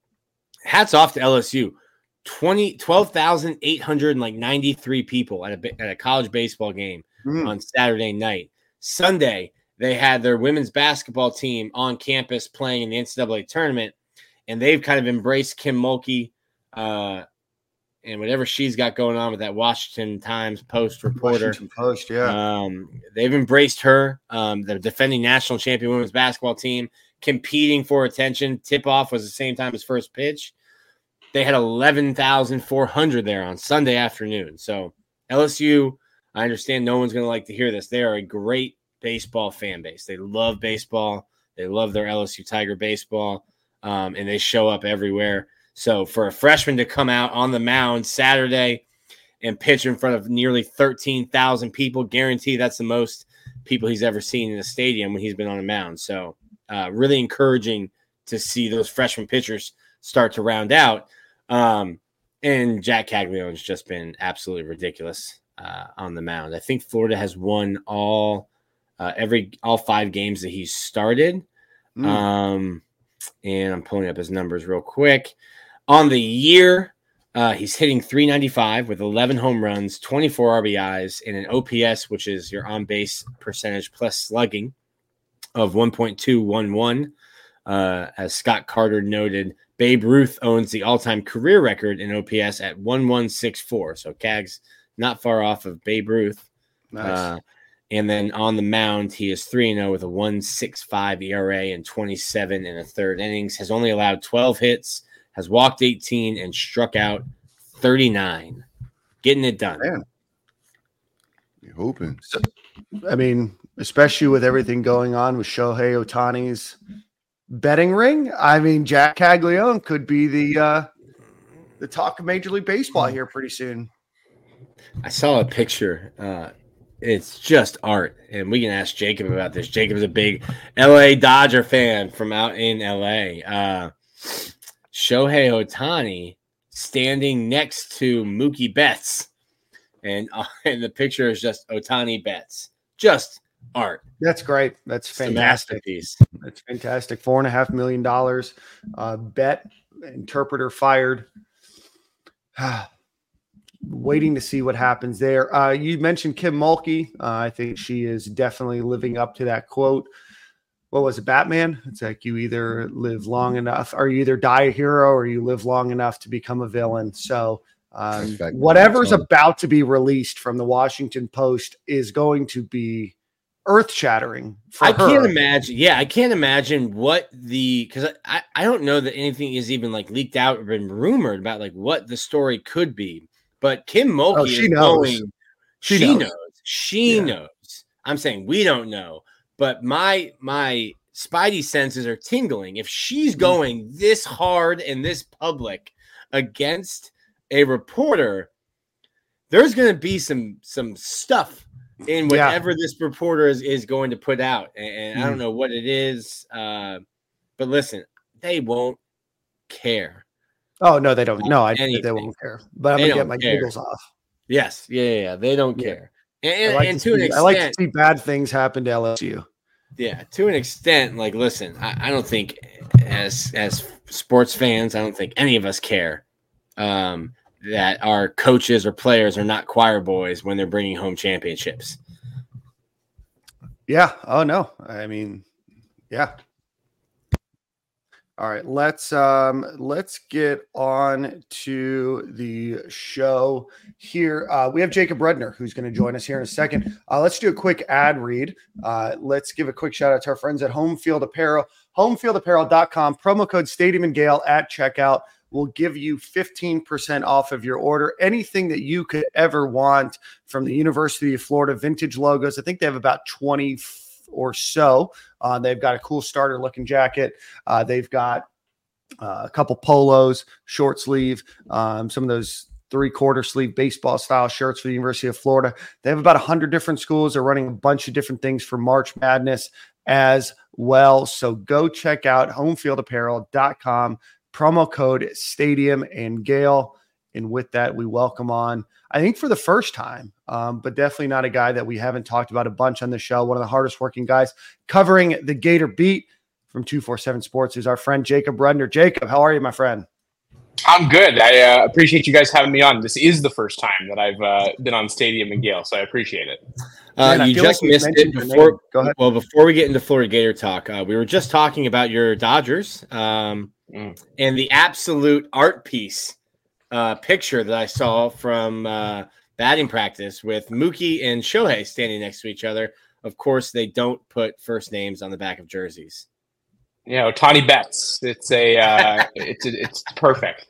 hats off to L S U. twenty, twelve thousand eight hundred ninety-three people at a, at a college baseball game mm. on Saturday night. Sunday, they had their women's basketball team on campus playing in the N C double A tournament, and they've kind of embraced Kim Mulkey, Uh, and whatever she's got going on with that Washington Times Post reporter. Washington Post, yeah. Um, they've embraced her, um, the defending national champion women's basketball team, competing for attention. Tip-off was the same time as first pitch. They had eleven thousand four hundred there on Sunday afternoon. So L S U, I understand no one's going to like to hear this. They are a great baseball fan base. They love baseball. They love their L S U Tiger baseball, um, and they show up everywhere. So for a freshman to come out on the mound Saturday and pitch in front of nearly thirteen thousand people, guarantee that's the most people he's ever seen in a stadium when he's been on a mound. So uh, really encouraging to see those freshman pitchers start to round out. Um, and Jack Cagliano's just been absolutely ridiculous uh, on the mound. I think Florida has won all uh, every all five games that he's started. Mm. Um, and I'm pulling up his numbers real quick. On the year, uh, he's hitting three ninety-five with eleven home runs, twenty-four R B Is, and an O P S, which is your on-base percentage plus slugging, of one point two one one. Uh, as Scott Carter noted, Babe Ruth owns the all-time career record in O P S at one one six four. So Cag's not far off of Babe Ruth. Nice. Uh, and then on the mound, he is three and oh with a one point six five E R A and twenty-seven and a third innings. Has only allowed twelve hits, has walked eighteen, and struck out thirty-nine. getting it done. Man. You're hoping. So, I mean, especially with everything going on with Shohei Ohtani's betting ring. I mean, Jack Caglione could be the uh, the talk of Major League Baseball here pretty soon. I saw a picture. Uh, it's just art, and we can ask Jacob about this. Jacob's a big L A Dodger fan from out in L A. Uh, Shohei Ohtani standing next to Mookie Betts. And, uh, and the picture is just Ohtani Betts. Just art. That's great. That's fantastic. Masterpiece. That's fantastic. Four and a half million dollars. Uh, bet interpreter fired. Waiting to see what happens there. Uh, you mentioned Kim Mulkey. Uh, I think she is definitely living up to that quote. What was it, Batman? It's like you either live long enough, or you either die a hero, or you live long enough to become a villain. So um, whatever's about to be released from the Washington Post is going to be earth-shattering for I her. can't imagine. Yeah, I can't imagine what the – because I, I don't know that anything is even like leaked out or been rumored about like what the story could be. But Kim Mulkey oh, she is knows. going – she, she knows. knows. She yeah. knows. I'm saying we don't know. But my my spidey senses are tingling. If she's going this hard and this public against a reporter, there's going to be some some stuff in whatever yeah. this reporter is, is going to put out. And, and mm. I don't know what it is. Uh, but listen, they won't care. Oh, no, they don't. No, I think they won't care. But I'm going to get my giggles off. Yes. Yeah, yeah, yeah. They don't yeah. care. And, like and to, to an see, extent, I like to see bad things happen to L S U. Yeah, to an extent, like, listen, I, I don't think as as sports fans, I don't think any of us care um, that our coaches or players are not choir boys when they're bringing home championships. Yeah. Oh, no. I mean, yeah. All right, let's um, let's get on to the show here. Uh, we have Jacob Redner, who's going to join us here in a second. Uh, let's do a quick ad read. Uh, let's give a quick shout out to our friends at Home Field Apparel. home field apparel dot com, promo code Stadium and Gale at checkout will give you fifteen percent off of your order. Anything that you could ever want from the University of Florida vintage logos. I think they have about twenty or so. Uh, they've got a cool starter looking jacket. Uh, they've got uh, a couple polos, short sleeve, um, some of those three quarter sleeve baseball style shirts for the University of Florida. They have about a hundred different schools. They're running a bunch of different things for March Madness as well. So go check out home field apparel dot com, promo code Stadium and Gale. And with that, we welcome on, I think for the first time, um, but definitely not a guy that we haven't talked about a bunch on the show. One of the hardest working guys covering the Gator beat from two forty-seven Sports is our friend Jacob Redner. Jacob, how are you, my friend? I'm good. I uh, appreciate you guys having me on. This is the first time that I've uh, been on Stadium and Gale, so I appreciate it. Uh, Man, you just like missed it before. Go ahead. Well, before we get into Florida Gator talk, uh, we were just talking about your Dodgers um, mm. and the absolute art piece uh, picture that I saw from uh, batting practice with Mookie and Shohei standing next to each other. Of course, they don't put first names on the back of jerseys. You know, Ohtani Betts. It's a, uh, it's a, it's perfect.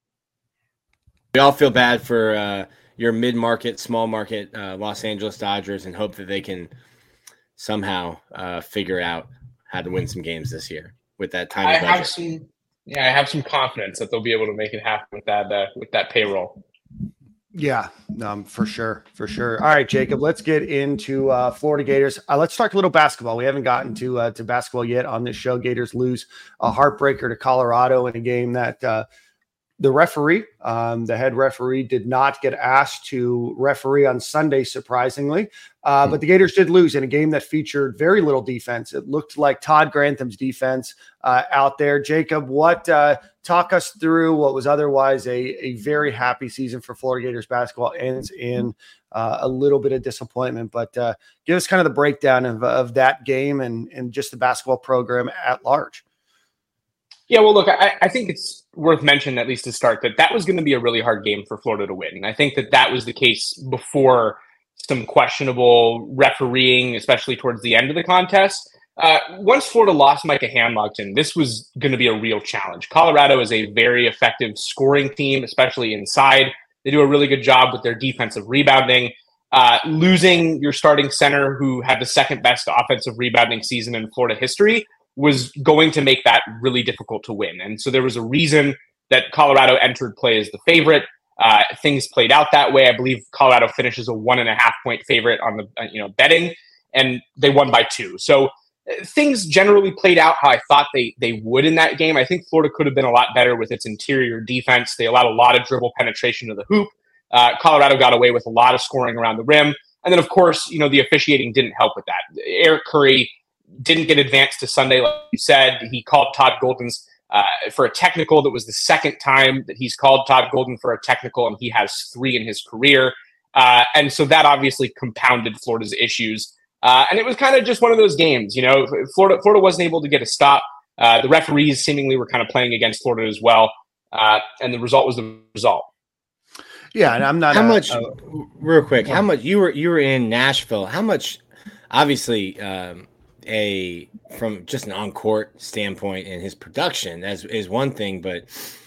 We all feel bad for uh, your mid-market, small market uh, Los Angeles Dodgers, and hope that they can somehow uh, figure out how to win some games this year with that tiny I budget. Have some, yeah, I have some confidence that they'll be able to make it happen with that uh, with that payroll. Yeah, um, for sure, for sure. All right, Jacob, let's get into uh, Florida Gators. Uh, let's talk a little basketball. We haven't gotten to uh, to basketball yet on this show. Gators lose a heartbreaker to Colorado in a game that uh, the referee, um, the head referee, did not get asked to referee on Sunday, surprisingly. Uh, but the Gators did lose in a game that featured very little defense. It looked like Todd Grantham's defense uh, out there. Jacob, what uh, talk us through what was otherwise a, a very happy season for Florida Gators basketball ends in uh, a little bit of disappointment. But uh, give us kind of the breakdown of, of that game and, and just the basketball program at large. Yeah, well, look, I, I think it's worth mentioning, at least to start, that that was going to be a really hard game for Florida to win. And I think that that was the case before some questionable refereeing, especially towards the end of the contest. Uh, once Florida lost Micah Hamilton, this was going to be a real challenge. Colorado is a very effective scoring team, especially inside. They do a really good job with their defensive rebounding. Uh, losing your starting center, who had the second best offensive rebounding season in Florida history, was going to make that really difficult to win. And so there was a reason that Colorado entered play as the favorite. Uh, things played out that way. I believe Colorado finishes a one and a half point favorite on the uh, you know betting, and they won by two. So uh, things generally played out how I thought they they would in that game. I think Florida could have been a lot better with its interior defense. They allowed a lot of dribble penetration to the hoop. Uh, Colorado got away with a lot of scoring around the rim. And then, of course, you know, the officiating didn't help with that. Eric Curry didn't get advanced to Sunday, like you said. He called Todd Golden's uh, for a technical. That was the second time that he's called Todd Golden for a technical, and he has three in his career. Uh, and so that obviously compounded Florida's issues. Uh, and it was kind of just one of those games, you know, Florida, Florida wasn't able to get a stop. Uh, the referees seemingly were kind of playing against Florida as well. Uh, and the result was the result. Yeah, and I'm not. How a, much, a, real quick? How much you were you were in Nashville? How much? Obviously, um, a from just an on court standpoint and his production as is one thing, but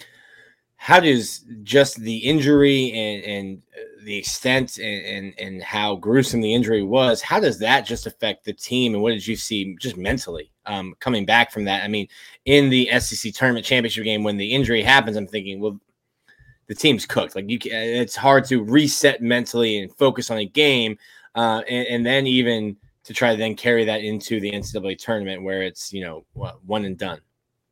how does just the injury and and the extent and, and and how gruesome the injury was? How does that just affect the team? And what did you see just mentally um, coming back from that? I mean, in the S E C tournament championship game, when the injury happens, I'm thinking, well, the team's cooked. Like you, can, it's hard to reset mentally and focus on a game, uh, and, and then even to try to then carry that into the N C double A tournament where it's, you know, one and done.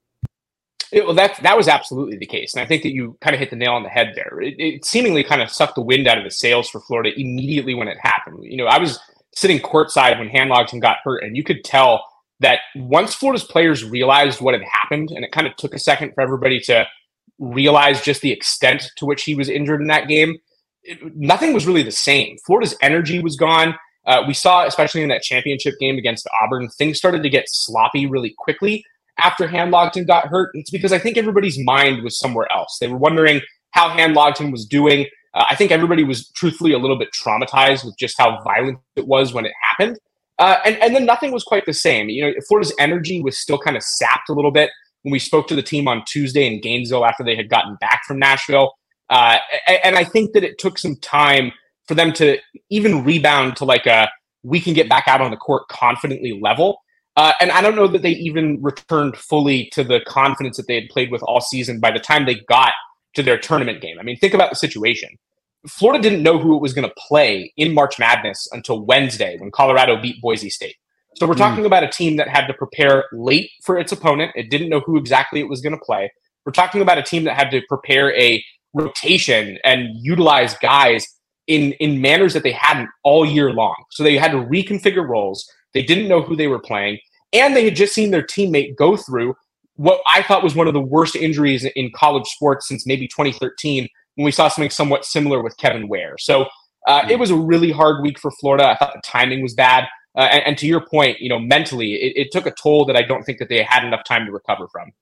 It, well, that that was absolutely the case, and I think that you kind of hit the nail on the head there. It, it seemingly kind of sucked the wind out of the sails for Florida immediately when it happened. You know, I was sitting courtside when Handlogton got hurt, and you could tell that once Florida's players realized what had happened, and it kind of took a second for everybody to realize just the extent to which he was injured in that game, it, nothing was really the same. Florida's energy was gone. Uh, we saw, especially in that championship game against Auburn, things started to get sloppy really quickly after Handlogton got hurt. It's because I think everybody's mind was somewhere else. They were wondering how Handlogton was doing. Uh, I think everybody was truthfully a little bit traumatized with just how violent it was when it happened. Uh, and, and then nothing was quite the same. You know, Florida's energy was still kind of sapped a little bit when we spoke to the team on Tuesday in Gainesville after they had gotten back from Nashville. Uh, and, and I think that it took some time for them to even rebound to like a, we can get back out on the court confidently level. Uh, and I don't know that they even returned fully to the confidence that they had played with all season by the time they got to their tournament game. I mean, think about the situation. Florida didn't know who it was going to play in March Madness until Wednesday when Colorado beat Boise State. So we're talking mm. about a team that had to prepare late for its opponent. It didn't know who exactly it was going to play. We're talking about a team that had to prepare a rotation and utilize guys in, in manners that they hadn't all year long. So they had to reconfigure roles. They didn't know who they were playing. And they had just seen their teammate go through what I thought was one of the worst injuries in college sports since maybe twenty thirteen, when we saw something somewhat similar with Kevin Ware. So uh, mm. it was a really hard week for Florida. I thought the timing was bad. Uh, and, and to your point, you know, mentally, it, it took a toll that I don't think that they had enough time to recover from.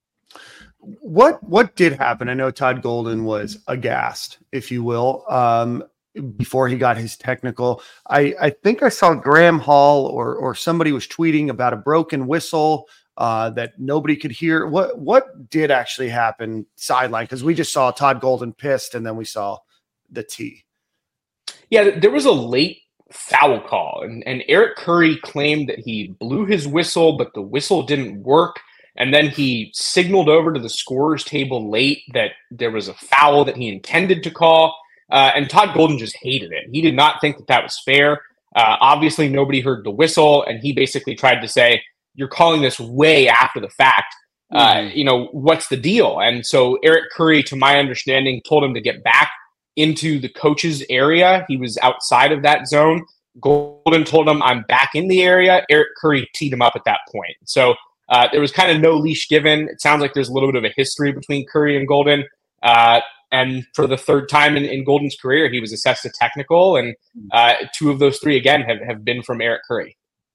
What what did happen? I know Todd Golden was aghast, if you will, um, before he got his technical. I, I think I saw Graham Hall or or somebody was tweeting about a broken whistle uh, that nobody could hear. What what did actually happen sideline? Because we just saw Todd Golden pissed, and then we saw the T. Yeah, there was a late foul call, and, and Eric Curry claimed that he blew his whistle, but the whistle didn't work. And then he signaled over to the scorer's table late that there was a foul that he intended to call. Uh, and Todd Golden just hated it. He did not think that that was fair. Uh, obviously, nobody heard the whistle, and he basically tried to say, you're calling this way after the fact. Mm-hmm. Uh, you know, what's the deal? And so Eric Curry, to my understanding, told him to get back into the coach's area. He was outside of that zone. Golden told him, I'm back in the area. Eric Curry teed him up at that point. So uh, there was kind of no leash given. It sounds like there's a little bit of a history between Curry and Golden. Uh, and for the third time in, in Golden's career, he was assessed a technical. And uh, two of those three, again, have, have been from Eric Curry.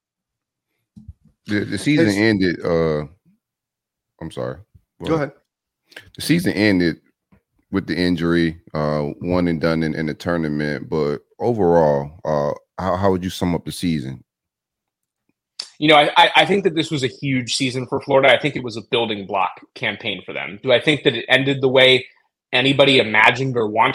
The, the season it's, ended. Uh, I'm sorry. Go, go ahead. The season ended with the injury, uh, one and done in, in the tournament. But overall, uh, how, how would you sum up the season? You know, I, I think that this was a huge season for Florida. I think it was a building block campaign for them. Do I think that it ended the way anybody imagined or wanted?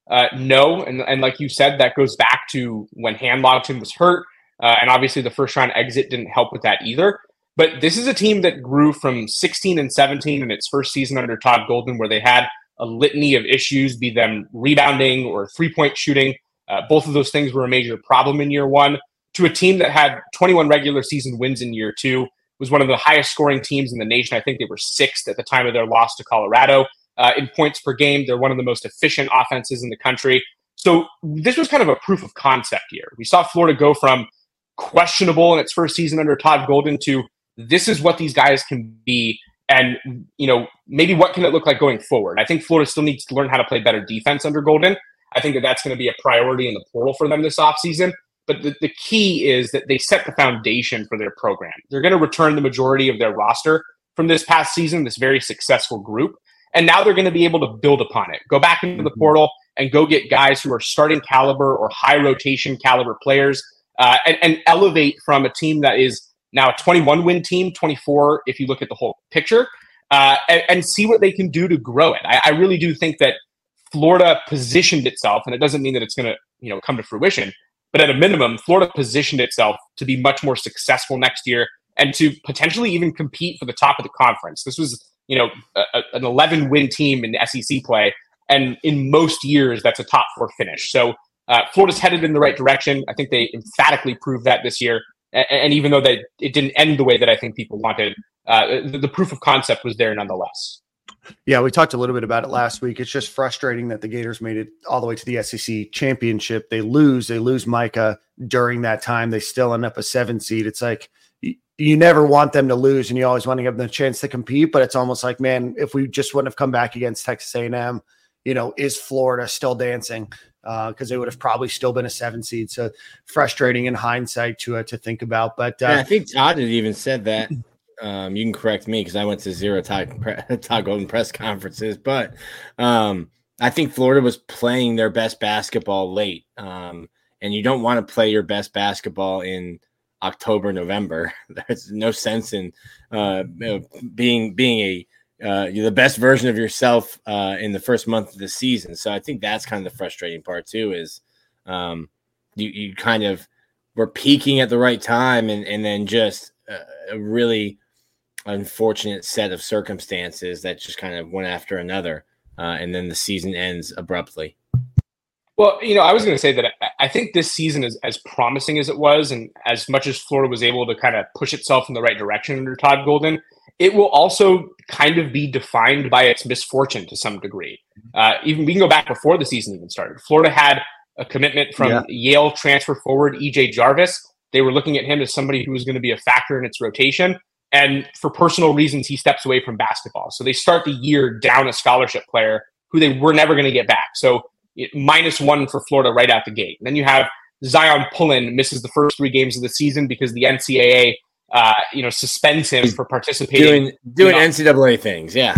Uh, no, and, and like you said, that goes back to when Handlogton was hurt, uh, and obviously the first round exit didn't help with that either. But this is a team that grew from sixteen and seventeen in its first season under Todd Golden, where they had a litany of issues, be them rebounding or three-point shooting. Uh, both of those things were a major problem in year one, to a team that had twenty-one regular season wins in year two, was one of the highest scoring teams in the nation. I think they were sixth at the time of their loss to Colorado. Uh, in points per game, they're one of the most efficient offenses in the country. So this was kind of a proof of concept year. We saw Florida go from questionable in its first season under Todd Golden to this is what these guys can be. And, you know, maybe what can it look like going forward? I think Florida still needs to learn how to play better defense under Golden. I think that that's going to be a priority in the portal for them this offseason. But the, the key is that they set the foundation for their program. They're going to return the majority of their roster from this past season, this very successful group. And now they're going to be able to build upon it, go back into the portal and go get guys who are starting caliber or high rotation caliber players, uh, and, and elevate from a team that is now a twenty-one win team, twenty-four if you look at the whole picture, uh, and, and see what they can do to grow it. I, I really do think that Florida positioned itself, and it doesn't mean that it's going to, you know, come to fruition, but at a minimum, Florida positioned itself to be much more successful next year and to potentially even compete for the top of the conference. This was, you know, a, an eleven win team in S E C play. And in most years, that's a top four finish. So uh, Florida's headed in the right direction. I think they emphatically proved that this year. And, and even though they, it didn't end the way that I think people wanted, uh, the, the proof of concept was there nonetheless. Yeah, we talked a little bit about it last week. It's just frustrating that the Gators made it all the way to the S E C championship. They lose, they lose Micah during that time. They still end up a seven seed. It's like, you never want them to lose, and you always want to give them the chance to compete. But it's almost like, man, if we just wouldn't have come back against Texas A and M, you know, is Florida still dancing? Because uh, they would have probably still been a seven seed. So frustrating in hindsight to uh, to think about. But uh, yeah, I think Todd had even said that. Um, you can correct me because I went to zero Todd, Todd Golden press conferences, but um, I think Florida was playing their best basketball late, um, and you don't want to play your best basketball in October, November. There's no sense in uh, being being a uh, you're the best version of yourself uh, in the first month of the season. So I think that's kind of the frustrating part too. Is um, you you kind of were peaking at the right time, and and then just uh, a really unfortunate set of circumstances that just kind of one after another, uh, and then the season ends abruptly. Well, you know, I was going to say that I think this season is as promising as it was, and as much as Florida was able to kind of push itself in the right direction under Todd Golden, it will also kind of be defined by its misfortune to some degree. Uh, even we can go back before the season even started. Florida had a commitment from yeah. Yale transfer forward E J Jarvis. They were looking at him as somebody who was going to be a factor in its rotation. And for personal reasons, he steps away from basketball. So they start the year down a scholarship player who they were never going to get back. So minus one for Florida right out the gate. And then you have Zion Pullen misses the first three games of the season because the N C double A, uh, you know, suspends him for participating. Doing, doing you know, N C double A things, yeah.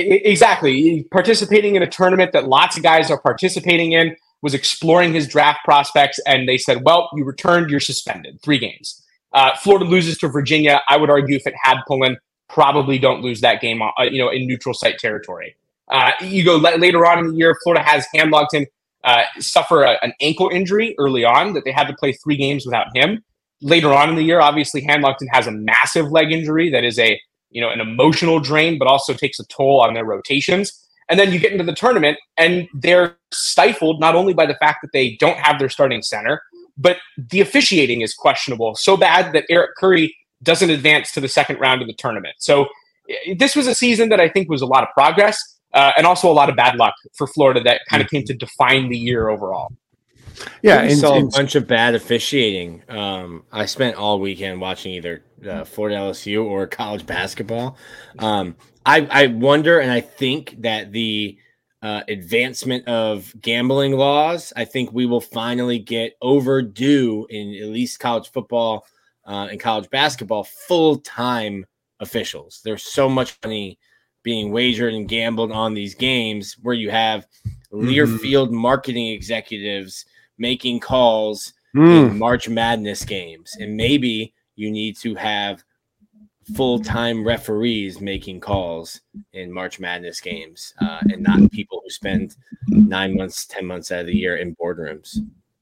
Exactly. Participating in a tournament that lots of guys are participating in, was exploring his draft prospects, and they said, well, you returned, you're suspended. Three games. Uh, Florida loses to Virginia. I would argue if it had Pullen, probably don't lose that game, uh, you know, in neutral site territory. Uh, you go l- later on in the year, Florida has Handlogton uh, suffer a, an ankle injury early on that they had to play three games without him. Later on in the year, obviously, Handlogton has a massive leg injury that is a, you know, an emotional drain, but also takes a toll on their rotations. And then you get into the tournament, and they're stifled not only by the fact that they don't have their starting center, but the officiating is questionable, so bad that Eric Curry doesn't advance to the second round of the tournament. So this was a season that I think was a lot of progress uh, and also a lot of bad luck for Florida that kind of came to define the year overall. Yeah, we saw a bunch of bad officiating. Um, I spent all weekend watching either uh, Florida L S U or college basketball. Um, I, I wonder, and I think that the Uh, advancement of gambling laws, I think we will finally get overdue in at least college football uh, and college basketball full-time officials. There's so much money being wagered and gambled on these games where you have mm-hmm. Learfield marketing executives making calls mm. in March Madness games. And maybe you need to have full-time referees making calls in March Madness games, uh, and not people who spend nine months, ten months out of the year in boardrooms.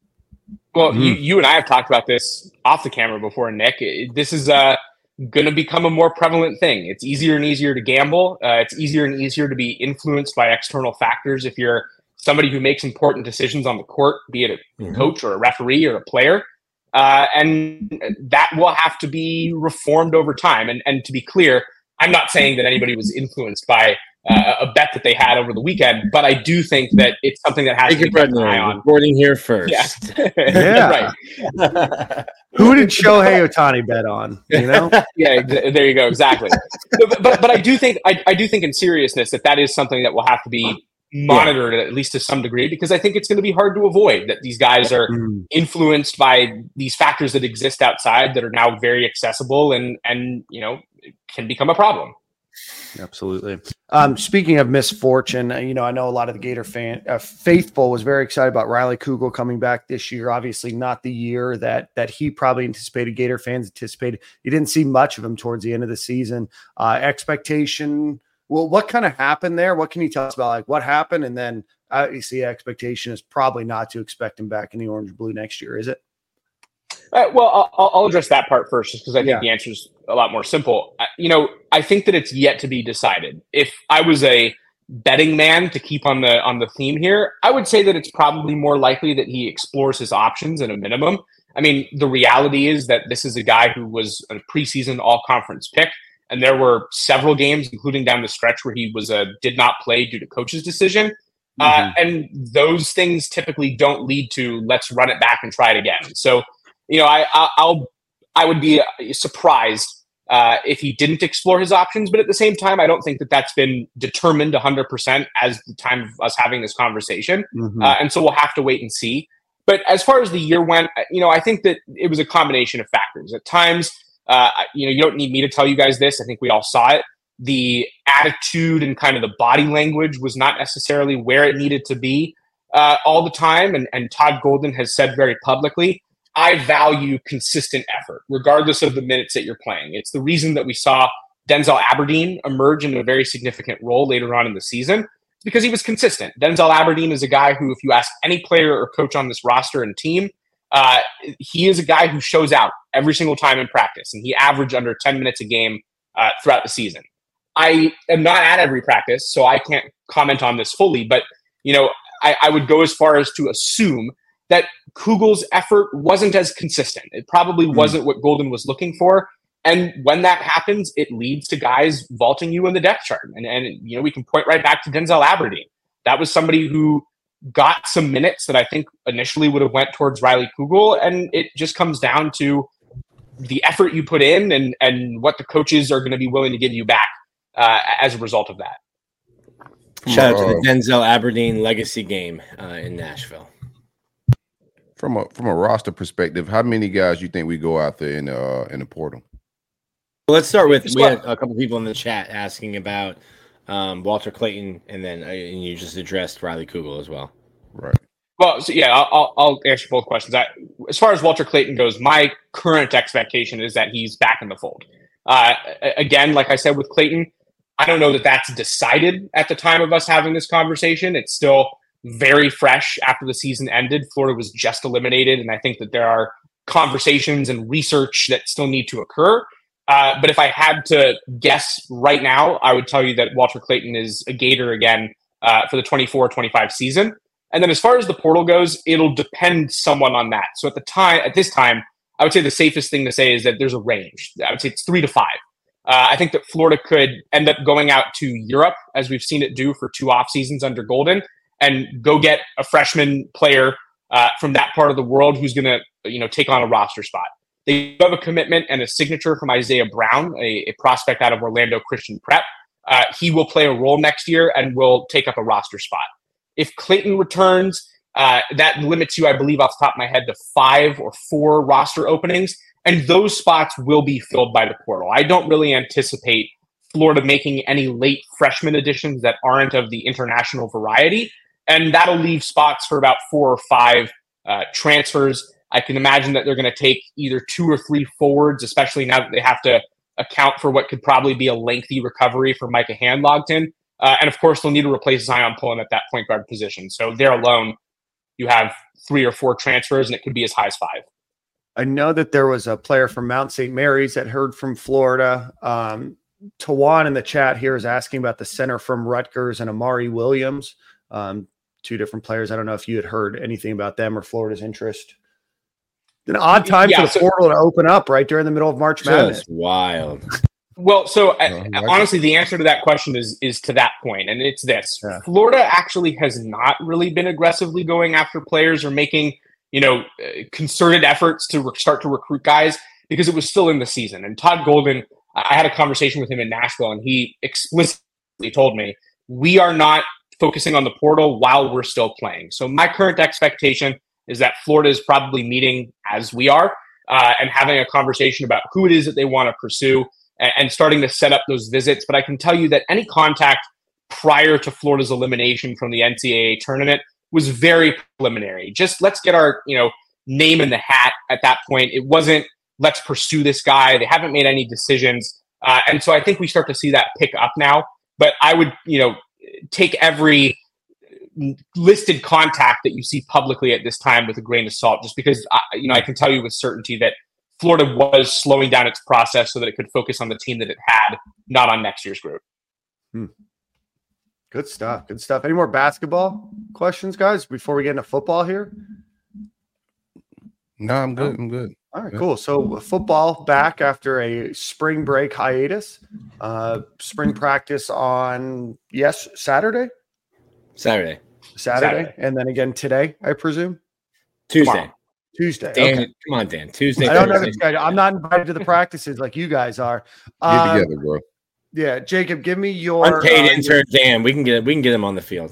Well, mm. you, you and I have talked about this off the camera before, Nick. It, this is uh, going to become a more prevalent thing. It's easier and easier to gamble. Uh, it's easier and easier to be influenced by external factors if you're somebody who makes important decisions on the court, be it a mm-hmm. coach or a referee or a player. Uh, and that will have to be reformed over time. And, and to be clear, I'm not saying that anybody was influenced by uh, a bet that they had over the weekend, but I do think that it's something that has Take to be kept an eye on. Recording here first. Yeah. yeah. Right. Who did Shohei Ohtani bet on? You know? yeah, there you go. Exactly. but, but but I do think I, I do think in seriousness that that is something that will have to be monitored yeah. at least to some degree, because I think it's going to be hard to avoid that these guys are mm. influenced by these factors that exist outside that are now very accessible and and you know can become a problem. Absolutely. Um, speaking of misfortune, you know, I know a lot of the Gator fan uh, faithful was very excited about Riley Kugel coming back this year. Obviously not the year that, that he probably anticipated, Gator fans anticipated. You didn't see much of him towards the end of the season. Uh, expectation. Well, what kind of happened there? What can you tell us about like what happened? And then obviously expectation is probably not to expect him back in the orange blue next year. Is it? Uh, well, I'll, I'll address that part first, just because I think yeah. the answer is a lot more simple. Uh, you know, I think that it's yet to be decided. If I was a betting man to keep on the on the theme here, I would say that it's probably more likely that he explores his options at a minimum. I mean, the reality is that this is a guy who was a preseason all-conference pick, and there were several games, including down the stretch, where he was a did not play due to coach's decision. Mm-hmm. Uh, and those things typically don't lead to let's run it back and try it again. So, you know, I, I'll, I would be surprised uh, if he didn't explore his options. But at the same time, I don't think that that's been determined one hundred percent as the time of us having this conversation. Mm-hmm. Uh, and so we'll have to wait and see. But as far as the year went, you know, I think that it was a combination of factors. At times, uh, you know, you don't need me to tell you guys this. I think we all saw it. The attitude and kind of the body language was not necessarily where it needed to be uh, all the time. And, and Todd Golden has said very publicly, I value consistent effort, regardless of the minutes that you're playing. It's the reason that we saw Denzel Aberdeen emerge in a very significant role later on in the season, because he was consistent. Denzel Aberdeen is a guy who, if you ask any player or coach on this roster and team, uh, he is a guy who shows out every single time in practice, and he averaged under ten minutes a game uh, throughout the season. I am not at every practice, so I can't comment on this fully, but you know, I, I would go as far as to assume that Kugel's effort wasn't as consistent. It probably mm. wasn't what Golden was looking for. And when that happens, it leads to guys vaulting you in the depth chart. And, and you know, we can point right back to Denzel Aberdeen. That was somebody who got some minutes that I think initially would have went towards Riley Kugel. And it just comes down to the effort you put in and, and what the coaches are going to be willing to give you back uh, as a result of that. Shout out to the Denzel Aberdeen legacy game uh, in Nashville. From a from a roster perspective, how many guys you think we go out there in the uh, in the portal? Well, let's start with we had a couple people in the chat asking about um, Walter Clayton, and then uh, and you just addressed Riley Kugel as well. Right. Well, so yeah, I'll, I'll answer both questions. I, as far as Walter Clayton goes, my current expectation is that he's back in the fold. Uh, again, like I said with Clayton, I don't know that that's decided at the time of us having this conversation. It's still very fresh after the season ended. Florida was just eliminated, and I think that there are conversations and research that still need to occur. Uh, but if I had to guess right now, I would tell you that Walter Clayton is a Gator again uh, for the twenty-four twenty-five season. And then as far as the portal goes, it'll depend somewhat on that. So at the time, at this time, I would say the safest thing to say is that there's a range. I would say it's three to five. Uh, I think that Florida could end up going out to Europe, as we've seen it do for two off seasons under Golden, and go get a freshman player uh, from that part of the world who's going to, you know, take on a roster spot. They have a commitment and a signature from Isaiah Brown, a, a prospect out of Orlando Christian Prep. Uh, he will play a role next year and will take up a roster spot. If Clayton returns, uh, that limits you, I believe, off the top of my head, to five or four roster openings, and those spots will be filled by the portal. I don't really anticipate Florida making any late freshman additions that aren't of the international variety. And that'll leave spots for about four or five uh, transfers. I can imagine that they're going to take either two or three forwards, especially now that they have to account for what could probably be a lengthy recovery for Micah Handlogton. Uh, and of course, they'll need to replace Zion Pullen at that point guard position. So there alone, you have three or four transfers, and it could be as high as five. I know that there was a player from Mount Saint Mary's that heard from Florida. Um, Tawan in the chat here is asking about the center from Rutgers and Amari Williams, um, two different players. I don't know if you had heard anything about them or Florida's interest. An odd time yeah, for the so, portal to open up right during the middle of March Madness. Wild. Well, so uh, honestly, the answer to that question is is to that point, and it's this: yeah. Florida actually has not really been aggressively going after players or making, you know, uh, concerted efforts to re- start to recruit guys because it was still in the season. And Todd Golden, I had a conversation with him in Nashville, and he explicitly told me, we are not focusing on the portal while we're still playing. So my current expectation is that Florida is probably meeting as we are uh, and having a conversation about who it is that they want to pursue and, and starting to set up those visits. But I can tell you that any contact prior to Florida's elimination from the N C double A tournament was very preliminary. Just let's get our, you know, name in the hat at that point. It wasn't, let's pursue this guy. They haven't made any decisions. Uh, and so I think we start to see that pick up now. But I would, you know, take every listed contact that you see publicly at this time with a grain of salt, just because, I, you know, I can tell you with certainty that Florida was slowing down its process so that it could focus on the team that it had, not on next year's group. Hmm. Good stuff. Good stuff. Any more basketball questions, guys, before we get into football here? No, I'm good. I'm good. All right, cool. So football back after a spring break hiatus. Uh, spring practice on, yes, Saturday? Saturday. Saturday. Saturday. And then again today, I presume? Tuesday. Tuesday. Dan, okay. Come on, Dan. Tuesday. I don't know this guy. I'm not invited to the practices like you guys are. Get Um, together, bro. Yeah, Jacob, give me your unpaid uh, intern Dan. We can get we can get him on the field.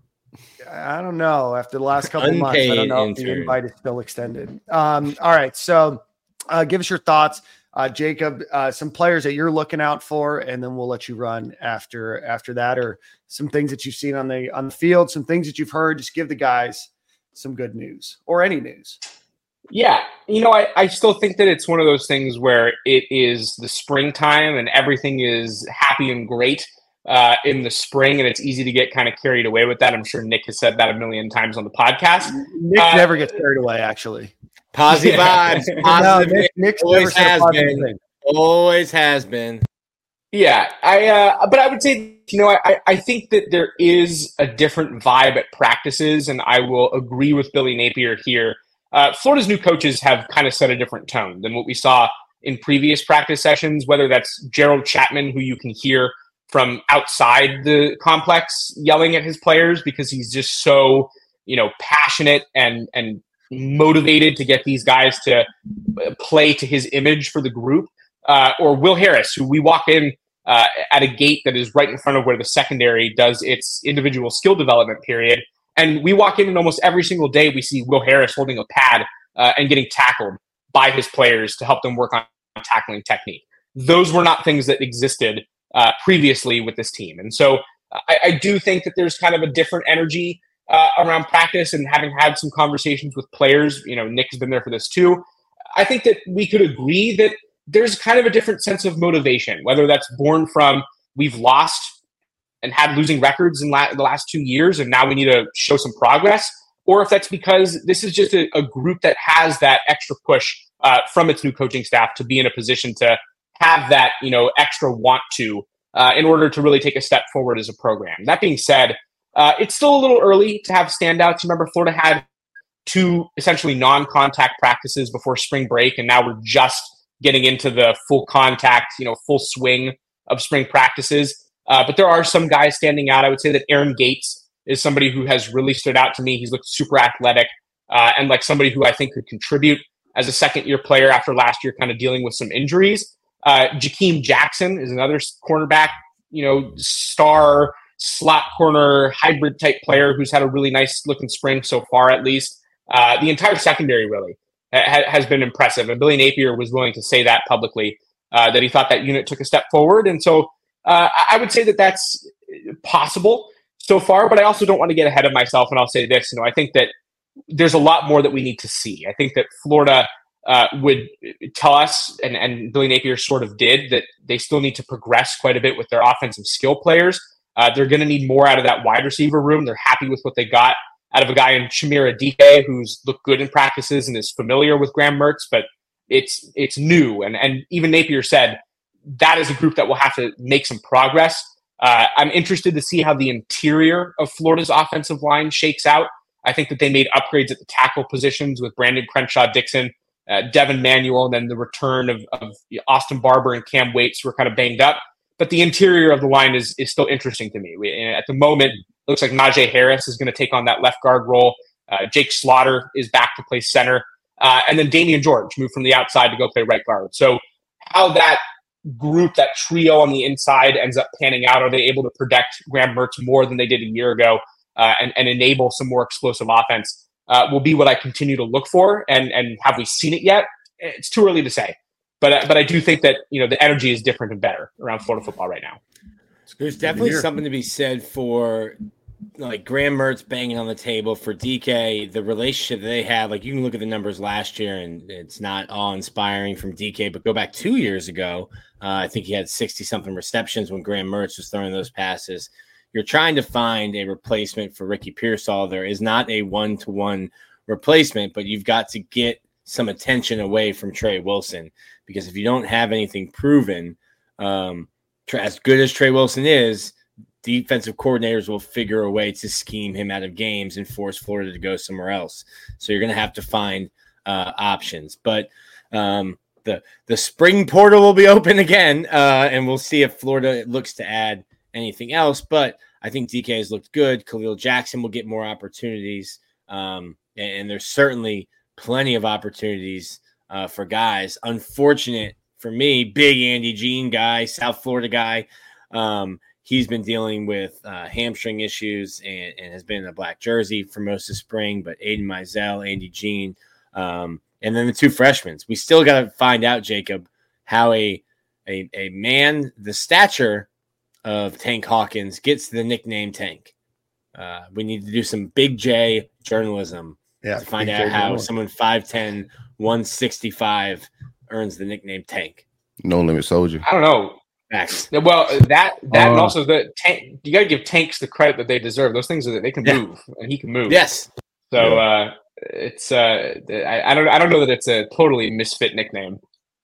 I don't know. After the last couple months, I don't Unpaid know if the intern. invite is still extended. Um, all right, so uh, give us your thoughts, uh, Jacob. Uh, some players that you're looking out for, and then we'll let you run after after that, or some things that you've seen on the on the field, some things that you've heard. Just give the guys some good news or any news. Yeah, you know, I, I still think that it's one of those things where it is the springtime and everything is happy and great uh, in the spring, and it's easy to get kind of carried away with that. I'm sure Nick has said that a million times on the podcast. Nick uh, never gets carried away, actually. Positive vibes. Positive. No, Nick, Nick's Always never said a has positive been. thing. Always has been. Yeah, I. Uh, but I would say, you know, I, I think that there is a different vibe at practices, and I will agree with Billy Napier here. Uh, Florida's new coaches have kind of set a different tone than what we saw in previous practice sessions, whether that's Gerald Chapman, who you can hear from outside the complex yelling at his players because he's just so, you know, passionate and and motivated to get these guys to play to his image for the group, uh, or Will Harris, who we walk in uh, at a gate that is right in front of where the secondary does its individual skill development period. And we walk in and almost every single day we see Will Harris holding a pad uh, and getting tackled by his players to help them work on tackling technique. Those were not things that existed uh, previously with this team. And so I, I do think that there's kind of a different energy uh, around practice, and having had some conversations with players, you know, Nick has been there for this too. I think that we could agree that there's kind of a different sense of motivation, whether that's born from we've lost and had losing records in la- the last two years, and now we need to show some progress, or if that's because this is just a, a group that has that extra push uh, from its new coaching staff to be in a position to have that, you know, extra want to uh, in order to really take a step forward as a program. That being said, uh, it's still a little early to have standouts. Remember, Florida had two essentially non-contact practices before spring break, and now we're just getting into the full contact, you know, full swing of spring practices. Uh, but there are some guys standing out. I would say that Aaron Gates is somebody who has really stood out to me. He's looked super athletic uh, and like somebody who I think could contribute as a second-year player after last year kind of dealing with some injuries. Uh, Jakeem Jackson is another cornerback, you know, star, slot corner, hybrid type player who's had a really nice looking spring so far, at least. Uh, the entire secondary really ha- has been impressive. And Billy Napier was willing to say that publicly, uh, that he thought that unit took a step forward. And so Uh, I would say that that's possible so far, but I also don't want to get ahead of myself. And I'll say this, you know, I think that there's a lot more that we need to see. I think that Florida uh, would tell us, and, and Billy Napier sort of did, that they still need to progress quite a bit with their offensive skill players. Uh, they're going to need more out of that wide receiver room. They're happy with what they got out of a guy in Chimere Dike, who's looked good in practices and is familiar with Graham Mertz, but it's it's new. And, and even Napier said that is a group that will have to make some progress. Uh, I'm interested to see how the interior of Florida's offensive line shakes out. I think that they made upgrades at the tackle positions with Brandon Crenshaw-Dixon, uh, Devin Manuel, and then the return of, of Austin Barber and Cam Waits were kind of banged up. But the interior of the line is is still interesting to me. We, at the moment, it looks like Najee Harris is going to take on that left guard role. Uh, Jake Slaughter is back to play center. Uh, and then Damian George moved from the outside to go play right guard. So how that group, that trio on the inside ends up panning out, are they able to protect Graham Mertz more than they did a year ago uh, and, and enable some more explosive offense uh, will be what I continue to look for. And, and have we seen it yet? It's too early to say. But but I do think that, you know, the energy is different and better around Florida football right now. There's definitely something to be said for like Graham Mertz banging on the table, for D K, the relationship they have. Like, you can look at the numbers last year and it's not awe-inspiring from D K, but go back two years ago, uh, I think he had sixty-something receptions when Graham Mertz was throwing those passes. You're trying to find a replacement for Ricky Pearsall. There is not a one-to-one replacement, but you've got to get some attention away from Trey Wilson, because if you don't have anything proven, um, as good as Trey Wilson is, defensive coordinators will figure a way to scheme him out of games and force Florida to go somewhere else. So you're going to have to find uh, options. But um, the the spring portal will be open again, uh, and we'll see if Florida looks to add anything else. But I think D K has looked good. Khalil Jackson will get more opportunities, um, and, and there's certainly plenty of opportunities uh, for guys. Unfortunate for me, big Andy Jean guy, South Florida guy. Um, he's been dealing with uh, hamstring issues and, and has been in a black jersey for most of spring. But Aiden Mizell, Andy Jean, um, and then the two freshmen. We still got to find out, Jacob, how a, a a man the stature of Tank Hawkins gets the nickname Tank. Uh, we need to do some Big J journalism. Yeah, to find out how someone five ten, one sixty-five earns the nickname Tank. No Limit Soldier. I don't know. Max. Well, that that uh, and also the tank. You got to give tanks the credit that they deserve. Those things are that they can yeah. move, and he can move. Yes. So yeah. uh, it's uh, I, I don't I don't know that it's a totally misfit nickname.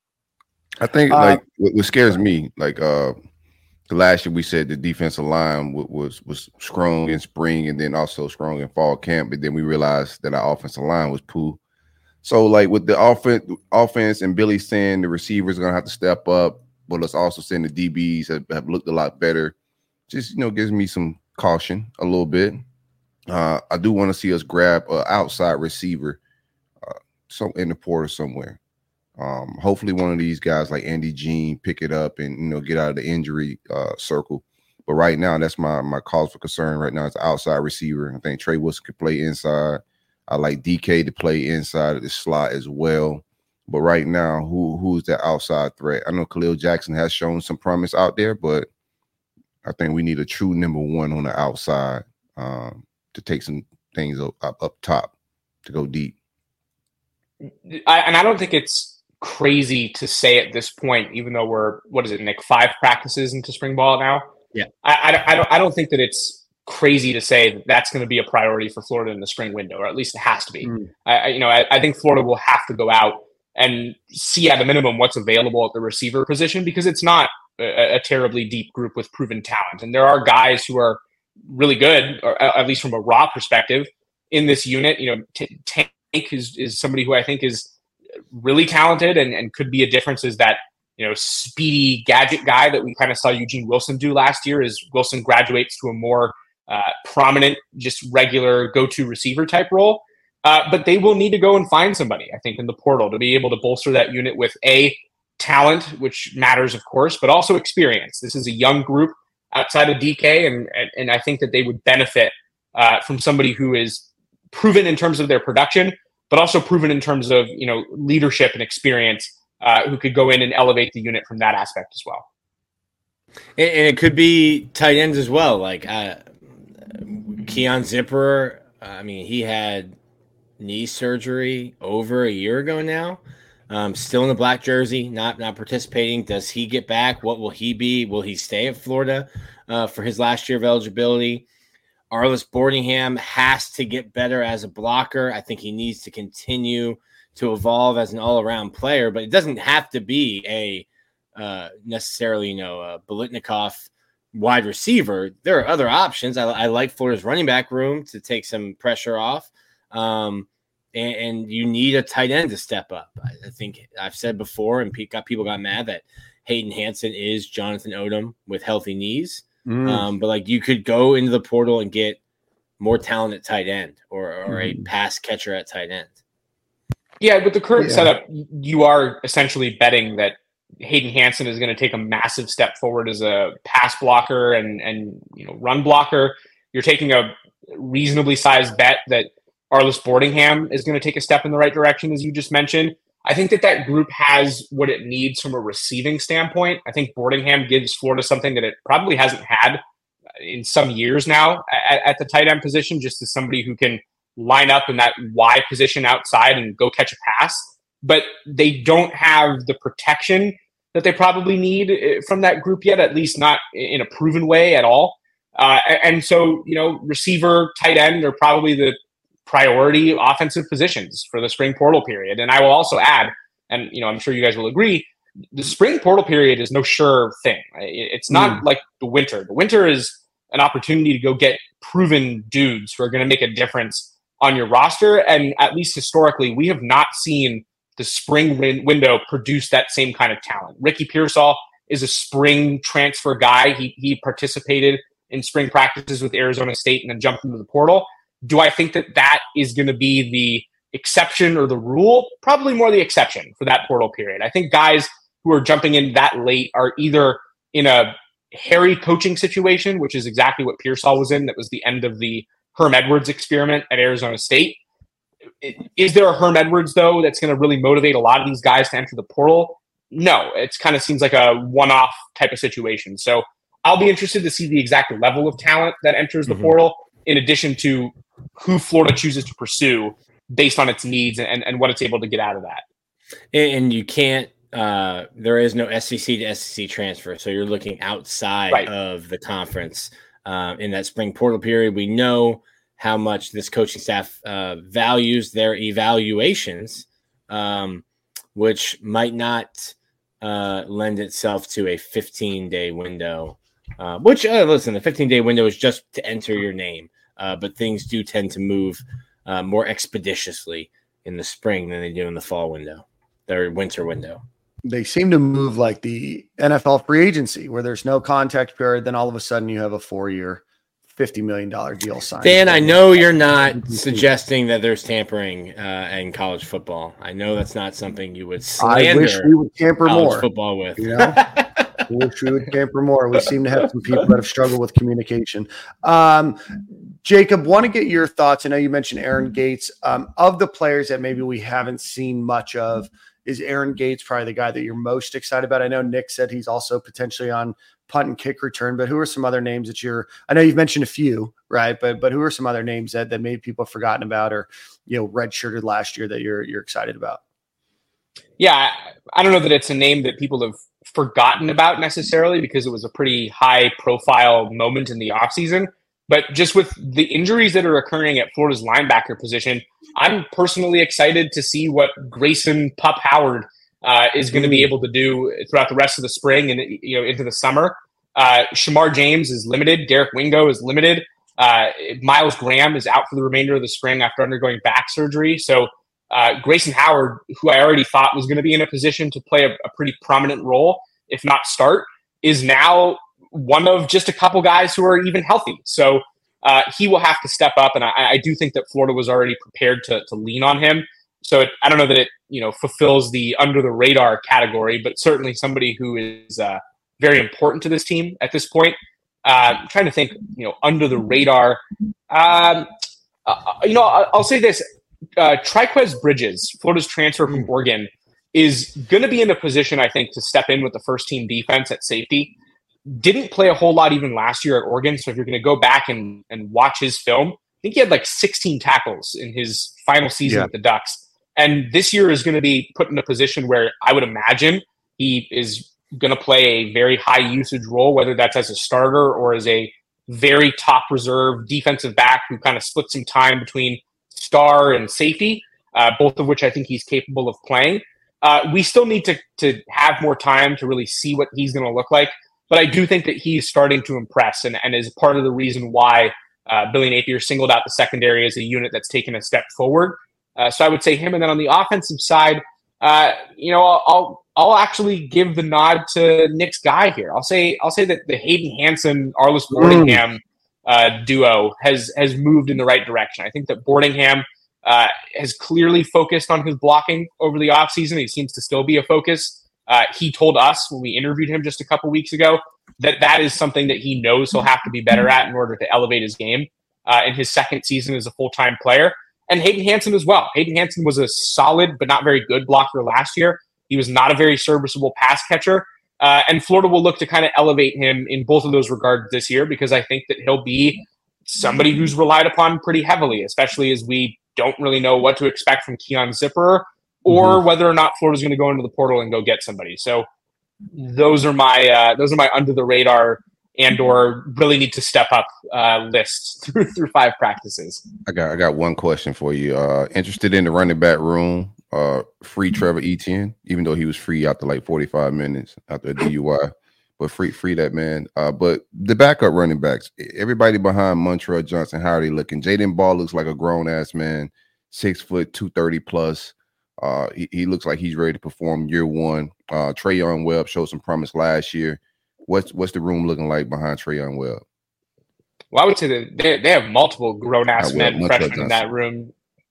I think uh, like what, what scares me, like uh, last year we said the defensive line w- was was strong in spring and then also strong in fall camp, but then we realized that our offensive line was poo. So like with the offense, offense and Billy saying the receivers are gonna have to step up, but let's also saying the D Bs have, have looked a lot better. Just, you know, gives me some caution a little bit. Uh, I do want to see us grab an outside receiver, uh, some in the portal somewhere. Um, hopefully one of these guys like Andy Jean pick it up and, you know, get out of the injury uh, circle. But right now, that's my my cause for concern right now. It's an outside receiver. I think Trey Wilson could play inside. I like D K to play inside of the slot as well. But right now, who who's that outside threat? I know Khalil Jackson has shown some promise out there, but I think we need a true number one on the outside um, to take some things up, up, up top to go deep. I, and I don't think it's crazy to say at this point, even though we're, what is it, Nick, five practices into spring ball now? Yeah. I, I, I, don't, I don't think that it's crazy to say that that's going to be a priority for Florida in the spring window, or at least it has to be. Mm. I, you know, I, I think Florida will have to go out and see at a minimum what's available at the receiver position, because it's not a, a terribly deep group with proven talent. And there are guys who are really good, or at least from a raw perspective, in this unit. You know, T- Tank is, is somebody who I think is really talented and, and could be a difference. Is that, you know, speedy gadget guy that we kind of saw Eugene Wilson do last year, as Wilson graduates to a more uh, prominent, just regular go-to receiver type role. Uh, but they will need to go and find somebody, I think, in the portal to be able to bolster that unit with a talent, which matters, of course, but also experience. This is a young group outside of D K, and and, and I think that they would benefit uh, from somebody who is proven in terms of their production, but also proven in terms of, you know, leadership and experience, uh, who could go in and elevate the unit from that aspect as well. And, and it could be tight ends as well, like uh, Keon Zipper. I mean, he had knee surgery over a year ago now. Um, still in the black jersey, not not participating. Does he get back? What will he be? Will he stay at Florida uh, for his last year of eligibility? Arlis Boardingham has to get better as a blocker. I think he needs to continue to evolve as an all-around player, but it doesn't have to be a uh, necessarily, you know, a Biletnikoff wide receiver. There are other options. I, I like Florida's running back room to take some pressure off. Um, and, and you need a tight end to step up. I, I think I've said before, and pe- got, people got mad that Hayden Hansen is Jonathan Odom with healthy knees. Mm. Um, but like you could go into the portal and get more talent at tight end or, or mm. a pass catcher at tight end. Yeah, with the current yeah. setup, you are essentially betting that Hayden Hansen is going to take a massive step forward as a pass blocker and and you know run blocker. You're taking a reasonably sized bet that Arlis Boardingham is going to take a step in the right direction, as you just mentioned. I think that that group has what it needs from a receiving standpoint. I think Boardingham gives Florida something that it probably hasn't had in some years now at, at the tight end position, just as somebody who can line up in that Y position outside and go catch a pass. But they don't have the protection that they probably need from that group yet, at least not in a proven way at all. Uh, and so, you know, receiver, tight end are probably the priority offensive positions for the spring portal period. And I will also add, and, you know, I'm sure you guys will agree, the spring portal period is no sure thing. It's not mm. like the winter. The winter is an opportunity to go get proven dudes who are going to make a difference on your roster. And at least historically, we have not seen the spring win- window produce that same kind of talent. Ricky Pearsall is a spring transfer guy. He he participated in spring practices with Arizona State and then jumped into the portal. Do I think that that is going to be the exception or the rule? Probably more the exception for that portal period. I think guys who are jumping in that late are either in a hairy coaching situation, which is exactly what Pearsall was in. That was the end of the Herm Edwards experiment at Arizona State. Is there a Herm Edwards, though, that's going to really motivate a lot of these guys to enter the portal? No, it kind of seems like a one-off type of situation. So I'll be interested to see the exact level of talent that enters the mm-hmm. portal, in addition to who Florida chooses to pursue based on its needs and, and what it's able to get out of that. And you can't, uh, there is no S E C to S E C transfer. So you're looking outside right. of the conference uh, in that spring portal period. We know how much this coaching staff uh, values their evaluations, um, which might not uh, lend itself to a fifteen-day window, uh, which, uh, listen, the fifteen-day window is just to enter your name, uh, but things do tend to move uh, more expeditiously in the spring than they do in the fall window, their winter window. They seem to move like the N F L free agency, where there's no contact period, then all of a sudden you have a four-year fifty million dollars deal signed. Dan, I know you're not suggesting that there's tampering uh, in college football. I know that's not something you would slander I wish we would tamper college more. football with. You know? We wish we would tamper more. We seem to have some people that have struggled with communication. Um, Jacob, want to get your thoughts. I know you mentioned Aaron Gates. Um, of the players that maybe we haven't seen much of, is Aaron Gates probably the guy that you're most excited about? I know Nick said he's also potentially on punt and kick return, but who are some other names that you're, I know you've mentioned a few, right? But, but who are some other names that, that maybe people have forgotten about or, you know, redshirted last year that you're, you're excited about? Yeah. I don't know that it's a name that people have forgotten about necessarily because it was a pretty high profile moment in the offseason, but just with the injuries that are occurring at Florida's linebacker position, I'm personally excited to see what Grayson Pup Howard Uh, is going to be able to do throughout the rest of the spring and you know into the summer. Uh, Shamar James is limited. Derek Wingo is limited. Uh, Miles Graham is out for the remainder of the spring after undergoing back surgery. So uh, Grayson Howard, who I already thought was going to be in a position to play a, a pretty prominent role, if not start, is now one of just a couple guys who are even healthy. So uh, he will have to step up, and I, I do think that Florida was already prepared to, to lean on him. So it, I don't know that it, you know, fulfills the under the radar category, but certainly somebody who is uh, very important to this team at this point. Uh, I'm trying to think, you know, under the radar. Um, uh, you know, I'll, I'll say this: uh, Triquez Bridges, Florida's transfer from Oregon, is going to be in a position, I think, to step in with the first team defense at safety. Didn't play a whole lot even last year at Oregon, so if you're going to go back and and watch his film, I think he had like sixteen tackles in his final season yeah. with the Ducks. And this year is going to be put in a position where I would imagine he is going to play a very high usage role, whether that's as a starter or as a very top reserve defensive back who kind of splits some time between star and safety, uh, both of which I think he's capable of playing. Uh, we still need to to have more time to really see what he's going to look like. But I do think that he's starting to impress and, and is part of the reason why uh, Billy Napier singled out the secondary as a unit that's taken a step forward. Uh, so I would say him. And then on the offensive side, uh, you know, I'll, I'll I'll actually give the nod to Nick's guy here. I'll say I'll say that the Hayden Hansen Arlis Boardingham uh, duo has has moved in the right direction. I think that Boardingham uh, has clearly focused on his blocking over the offseason. He seems to still be a focus. Uh, he told us when we interviewed him just a couple weeks ago that that is something that he knows he'll have to be better at in order to elevate his game uh, in his second season as a full-time player. And Hayden Hansen as well. Hayden Hansen was a solid but not very good blocker last year. He was not a very serviceable pass catcher. Uh, and Florida will look to kind of elevate him in both of those regards this year because I think that he'll be somebody who's relied upon pretty heavily, especially as we don't really know what to expect from Keon Zipperer or mm-hmm. whether or not Florida's going to go into the portal and go get somebody. So those are my uh, those are my under the radar and or really need to step up uh, lists through through five practices. I got I got one question for you. Uh, interested in the running back room? Uh, free Trevor Etienne, even though he was free after like forty-five minutes after a D U I, but free free that man. Uh, but the backup running backs, everybody behind Montrell Johnson, how are they looking? Jaden Ball looks like a grown ass man, six foot two thirty plus. Uh, he, he looks like he's ready to perform year one. Uh, Trayon Webb showed some promise last year. What's what's the room looking like behind Trayon Webb? Well, I would say that they, they have multiple grown ass men Montrell freshmen Johnson. In that room.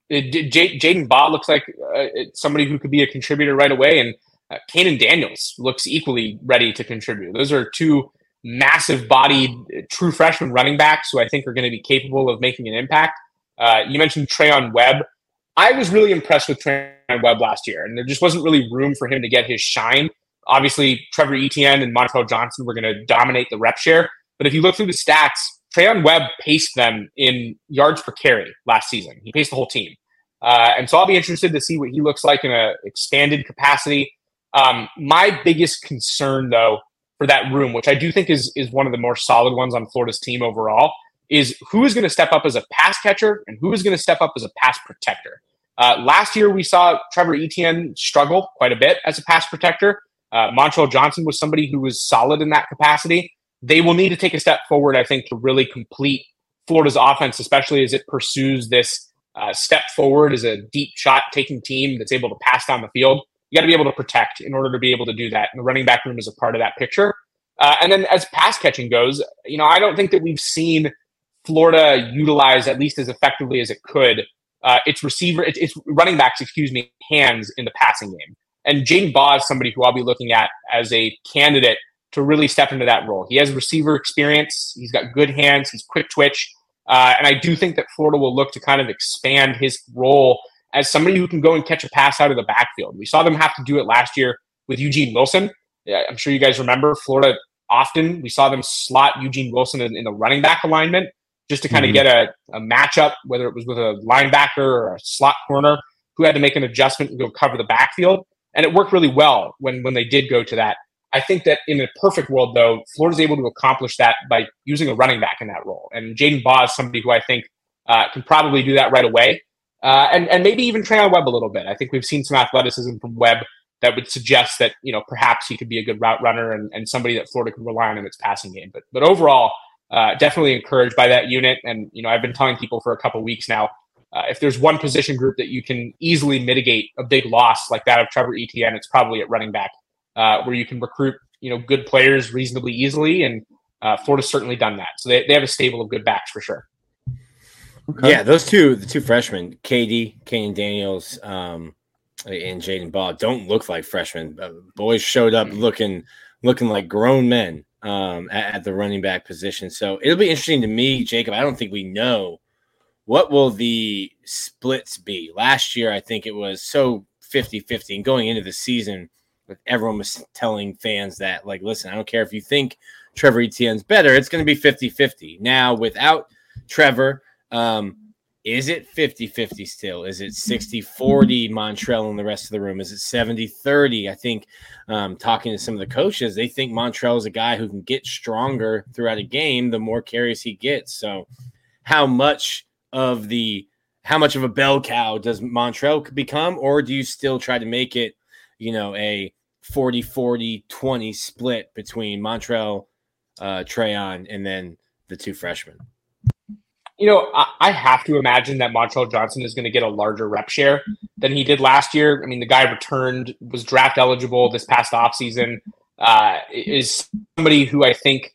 J- Jaden Ball looks like uh, somebody who could be a contributor right away, and uh, Kanan Daniels looks equally ready to contribute. Those are two massive-bodied, true freshman running backs who I think are going to be capable of making an impact. Uh, you mentioned Trayon Webb. I was really impressed with Trayon Webb last year, and there just wasn't really room for him to get his shine. Obviously, Trevor Etienne and Montrell Johnson were going to dominate the rep share, but if you look through the stats, Trayon Webb paced them in yards per carry last season. He paced the whole team. Uh, and so I'll be interested to see what he looks like in an expanded capacity. Um, my biggest concern, though, for that room, which I do think is, is one of the more solid ones on Florida's team overall, is who is going to step up as a pass catcher and who is going to step up as a pass protector. Uh, last year, we saw Trevor Etienne struggle quite a bit as a pass protector. Uh, Montrell Johnson was somebody who was solid in that capacity. They will need to take a step forward, I think, to really complete Florida's offense, especially as it pursues this uh, step forward as a deep shot-taking team that's able to pass down the field. You got to be able to protect in order to be able to do that. And the running back room is a part of that picture. Uh, and then as pass catching goes, you know, I don't think that we've seen Florida utilize, at least as effectively as it could, uh, its receiver, its, its running backs, excuse me, hands in the passing game. And Jaden Baugh is somebody who I'll be looking at as a candidate to really step into that role. He has receiver experience. He's got good hands. He's quick twitch. Uh, and I do think that Florida will look to kind of expand his role as somebody who can go and catch a pass out of the backfield. We saw them have to do it last year with Eugene Wilson. Yeah, I'm sure you guys remember Florida often. We saw them slot Eugene Wilson in, in the running back alignment just to kind mm-hmm. of get a, a matchup, whether it was with a linebacker or a slot corner who had to make an adjustment and go cover the backfield. And it worked really well when, when they did go to that. I think that in a perfect world, though, Florida's able to accomplish that by using a running back in that role. And Jaden Baugh is somebody who I think uh, can probably do that right away. Uh, and, and maybe even Trayon Webb a little bit. I think we've seen some athleticism from Webb that would suggest that, you know, perhaps he could be a good route runner and, and somebody that Florida could rely on in its passing game. But but overall, uh, definitely encouraged by that unit. And, you know, I've been telling people for a couple of weeks now, uh, if there's one position group that you can easily mitigate a big loss like that of Trevor Etienne, it's probably at running back. Uh, where you can recruit, you know, good players reasonably easily, and uh, Florida's certainly done that. So they, they have a stable of good backs for sure. Okay. Yeah, those two, the two freshmen, K D, Kanan Daniels, um, and Jaden Baugh, don't look like freshmen. Uh, boys showed up looking looking like grown men um, at, at the running back position. So it'll be interesting to me, Jacob. I don't think we know what will the splits be. Last year, I think it was so fifty-fifty, and going into the season, everyone was telling fans that, like, listen, I don't care if you think Trevor Etienne's better, it's going to be fifty-fifty. Now, without Trevor, um, Is it fifty-fifty still? Is it sixty-forty Montrell and the rest of the room? Is it seventy-thirty? I think um, talking to some of the coaches, they think Montrell is a guy who can get stronger throughout a game the more carries he gets. So how much of the how much of a bell cow does Montrell become, or do you still try to make it, you know, a forty forty twenty split between Montrell, uh, Trayon, and then the two freshmen? You know, I, I have to imagine that Montrell Johnson is going to get a larger rep share than he did last year. I mean, the guy returned, was draft eligible this past offseason, uh, is somebody who I think,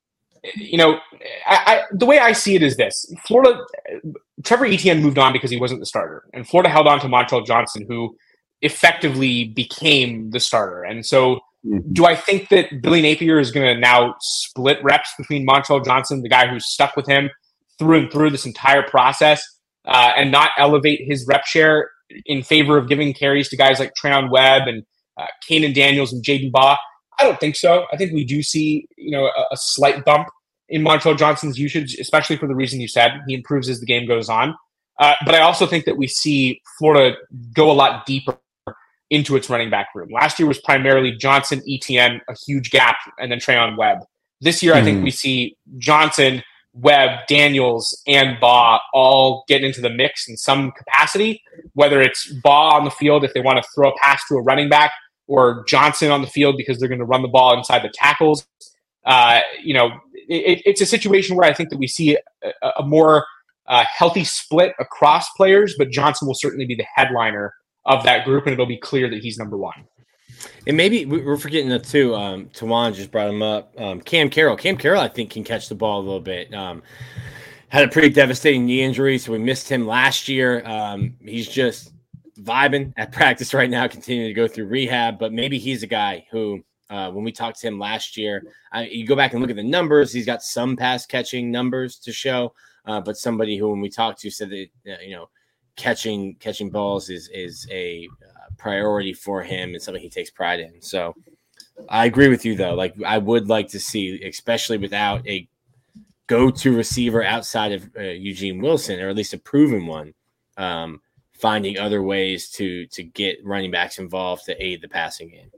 you know, I, I, the way I see it is this. Florida, Trevor Etienne moved on because he wasn't the starter, and Florida held on to Montrell Johnson, who effectively became the starter. And so mm-hmm. do I think that Billy Napier is going to now split reps between Montrell Johnson, the guy who's stuck with him through and through this entire process, uh, and not elevate his rep share in favor of giving carries to guys like Trayon Webb and uh, Kanan Daniels and J D Baugh? I don't think so. I think we do see, you know, a, a slight bump in Montrell Johnson's usage, especially for the reason you said. He improves as the game goes on. Uh, but I also think that we see Florida go a lot deeper into its running back room. Last year was primarily Johnson, Etienne, a huge gap, and then Trayon Webb. This year, mm. I think we see Johnson, Webb, Daniels, and Baugh all get into the mix in some capacity, whether it's Baugh on the field if they want to throw a pass to a running back, or Johnson on the field because they're going to run the ball inside the tackles. Uh, you know, it, it's a situation where I think that we see a, a more uh, healthy split across players, but Johnson will certainly be the headliner of that group, and it'll be clear that he's number one. And maybe we're forgetting that too. Um, Tawan just brought him up. Um, Cam Carroll. Cam Carroll, I think, can catch the ball a little bit. Um, had a pretty devastating knee injury, so we missed him last year. Um, he's just vibing at practice right now, continuing to go through rehab. But maybe he's a guy who, uh, when we talked to him last year, I, you go back and look at the numbers. He's got some pass catching numbers to show, uh, but somebody who, when we talked to, said that uh, you know, catching catching balls is is a uh, priority for him and something he takes pride in. So I agree with you, though. Like, I would like to see, especially without a go-to receiver outside of uh, Eugene Wilson, or at least a proven one, um, finding other ways to to get running backs involved to aid the passing game.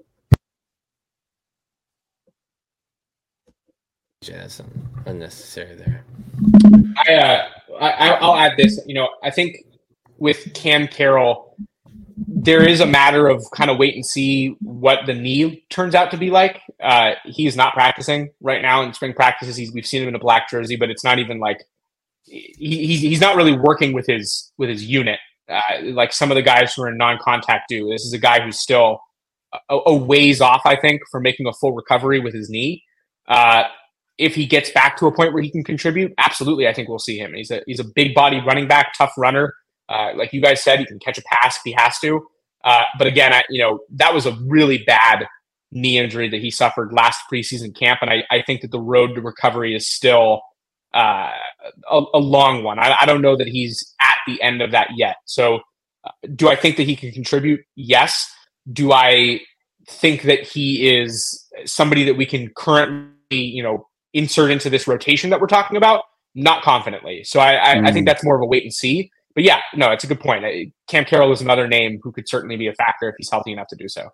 Yeah, that's unnecessary there. I, uh, I I'll add this. You know, I think with Cam Carroll, there is a matter of kind of wait and see what the knee turns out to be like. Uh, he is not practicing right now in spring practices. He's, we've seen him in a black jersey, but it's not even like he, he's he's not really working with his with his unit uh, like some of the guys who are in non-contact do. This is a guy who's still a, a ways off, I think, for making a full recovery with his knee. Uh, if he gets back to a point where he can contribute, absolutely, I think we'll see him. He's a he's a big body running back, tough runner. Uh, like you guys said, he can catch a pass if he has to. Uh, but again, I, you know, that was a really bad knee injury that he suffered last preseason camp. And I, I think that the road to recovery is still uh, a, a long one. I, I don't know that he's at the end of that yet. So uh, do I think that he can contribute? Yes. Do I think that he is somebody that we can currently, you know, insert into this rotation that we're talking about? Not confidently. So I, I, mm. I think that's more of a wait and see. But yeah, no, it's a good point. Cam Carroll is another name who could certainly be a factor if he's healthy enough to do so.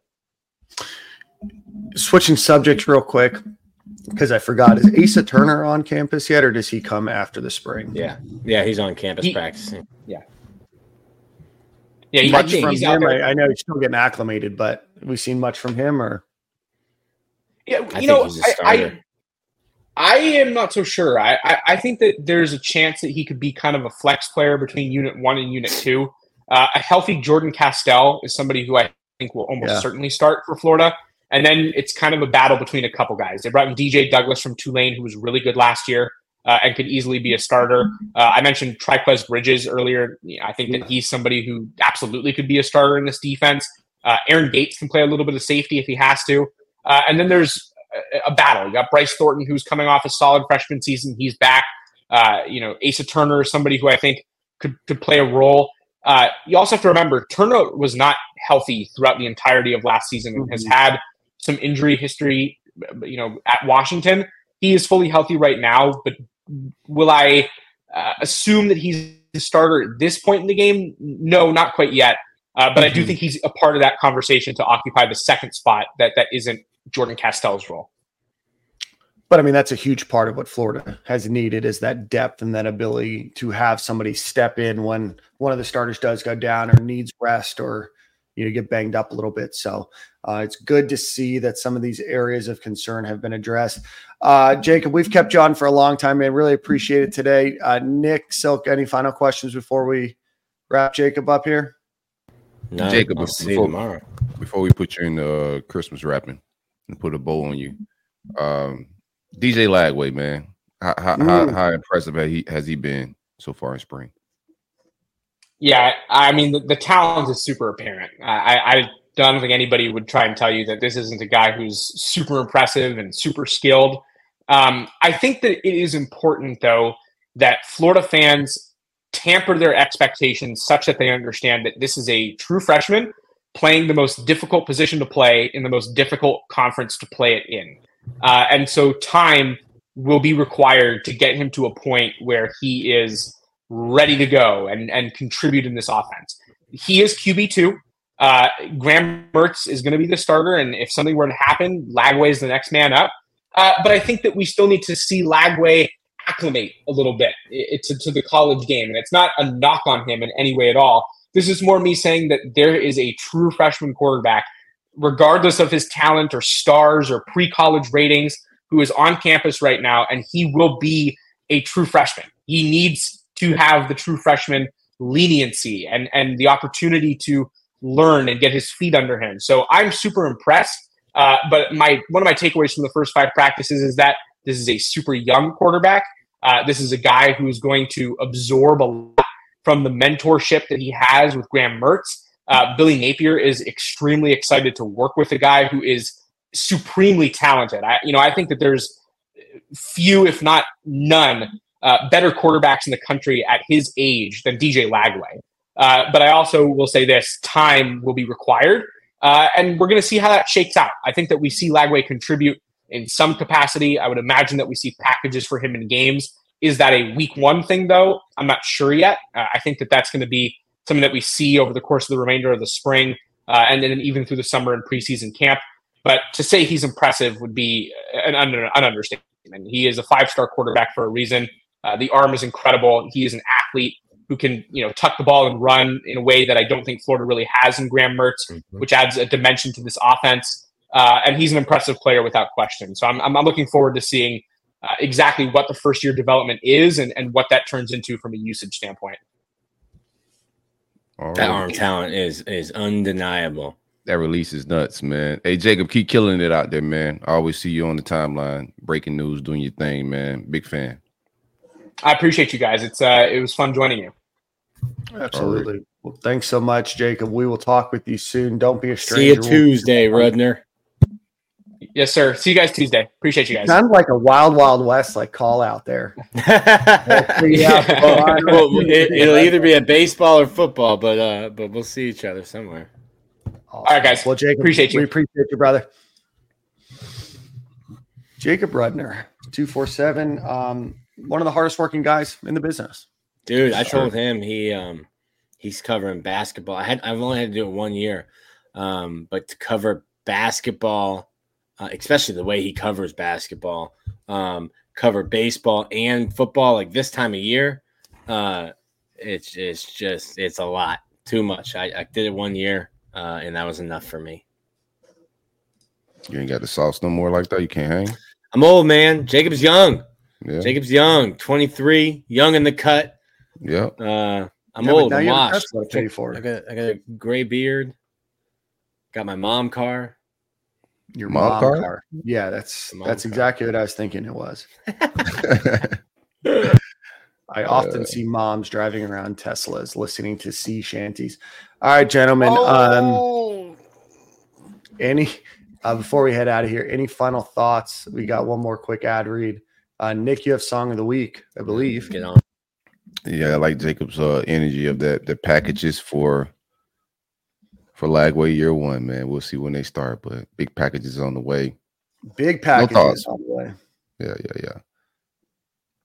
Switching subjects real quick, because I forgot, is Asa Turner on campus yet, or does he come after the spring? Yeah, yeah, he's on campus he, practicing. Yeah, yeah. He, much from him. I, I know he's still getting acclimated, but have we seen much from him? Or yeah, you I know, I, I I am not so sure. I, I, I think that there's a chance that he could be kind of a flex player between Unit One and Unit Two. Uh, a healthy Jordan Castell is somebody who I think will almost yeah. certainly start for Florida. And then it's kind of a battle between a couple guys. They brought in D J Douglas from Tulane, who was really good last year uh, and could easily be a starter. Uh, I mentioned Triquez Bridges earlier. I think that he's somebody who absolutely could be a starter in this defense. Uh, Aaron Gates can play a little bit of safety if he has to. Uh, and then there's a, a battle. You got Bryce Thornton, who's coming off a solid freshman season. He's back. Uh, you know, Asa Turner is somebody who I think could, could play a role. Uh, you also have to remember, Turner was not healthy throughout the entirety of last season and mm-hmm. has had some injury history, you know, at Washington. He is fully healthy right now, but will I uh, assume that he's the starter at this point in the game? No, not quite yet. Uh, but mm-hmm. I do think he's a part of that conversation to occupy the second spot that that isn't Jordan Castell's role. But I mean, that's a huge part of what Florida has needed is that depth and that ability to have somebody step in when one of the starters does go down or needs rest or, you know, get banged up a little bit. So uh, it's good to see that some of these areas of concern have been addressed. Uh, Jacob, we've kept you on for a long time, man. Really appreciate it today. Uh, Nick, Silk, any final questions before we wrap Jacob up here? No, Jacob, I'll see before, tomorrow. Before we put you in the uh, Christmas wrapping and put a bow on you, um, D J Lagway, man, how how, mm. how how impressive has he has he been so far in spring? Yeah, I mean the, the talent is super apparent. I, I don't think anybody would try and tell you that this isn't a guy who's super impressive and super skilled. Um, I think that it is important though that Florida fans tamper their expectations such that they understand that this is a true freshman playing the most difficult position to play in the most difficult conference to play it in. Uh, and so time will be required to get him to a point where he is ready to go and, and contribute in this offense. He is Q B two. Uh, Graham Mertz is going to be the starter. And if something were to happen, Lagway is the next man up. Uh, but I think that we still need to see Lagway acclimate a little bit it's to, to the college game. And it's not a knock on him in any way at all. This is more me saying that there is a true freshman quarterback, regardless of his talent or stars or pre-college ratings, who is on campus right now, and he will be a true freshman. He needs to have the true freshman leniency and, and the opportunity to learn and get his feet under him. So I'm super impressed. Uh, but my one of my takeaways from the first five practices is that this is a super young quarterback. Uh, this is a guy who is going to absorb a lot from the mentorship that he has with Graham Mertz. Uh, Billy Napier is extremely excited to work with a guy who is supremely talented. I, you know, I think that there's few, if not none, uh, better quarterbacks in the country at his age than D J Lagway. Uh, but I also will say this: time will be required, uh, and we're going to see how that shakes out. I think that we see Lagway contribute in some capacity. I would imagine that we see packages for him in games. Is that a week one thing, though? I'm not sure yet. Uh, I think that that's going to be something that we see over the course of the remainder of the spring uh, and then even through the summer and preseason camp. But to say he's impressive would be an, under, an understatement. He is a five-star quarterback for a reason. Uh, the arm is incredible. He is an athlete who can, you know, tuck the ball and run in a way that I don't think Florida really has in Graham Mertz, mm-hmm. which adds a dimension to this offense. Uh, and he's an impressive player without question. So I'm, I'm looking forward to seeing uh, exactly what the first-year development is and, and what that turns into from a usage standpoint. Right. That arm talent is is undeniable. That release is nuts, man. Hey, Jacob, keep killing it out there, man. I always see you on the timeline, breaking news, doing your thing, man. Big fan. I appreciate you guys. It's uh, it was fun joining you. Absolutely. Right. Well, thanks so much, Jacob. We will talk with you soon. Don't be a stranger. See you Tuesday, Rudner. Yes, sir. See you guys Tuesday. Appreciate you guys. Sounds like a wild, wild west like call out there. yeah. well, it, it'll either be a baseball or football, but uh, but we'll see each other somewhere. Awesome. All right, guys. Well, Jacob, appreciate you. We appreciate you, brother. Jacob Rudner, two four seven. Um, one of the hardest working guys in the business. Dude, I told him he um he's covering basketball. I had I've only had to do it one year, um, but to cover basketball. Uh, especially the way he covers basketball, um, cover baseball and football like this time of year. Uh, it's it's just it's a lot, too much. I, I did it one year, uh, and that was enough for me. You ain't got the sauce no more like that. You can't hang. I'm old, man. Jacob's young. Yeah. Jacob's young, twenty-three, young in the cut. Yeah. Uh, I'm yeah, old. I'm washed. I got I got a gray beard. Got my mom car. Your mom, mom car? car. Yeah, that's that's car. exactly what I was thinking it was. I often uh, see moms driving around Teslas listening to sea shanties. All right, gentlemen. Oh. Um, any uh, before we head out of here, any final thoughts? We got one more quick ad read. Uh, Nick, you have song of the week, I believe. Get on. Yeah, I like Jacob's uh, energy of that. The packages for for Lagway year one, man. We'll see when they start, but big packages on the way. Big packages no on the way. Yeah, yeah, yeah.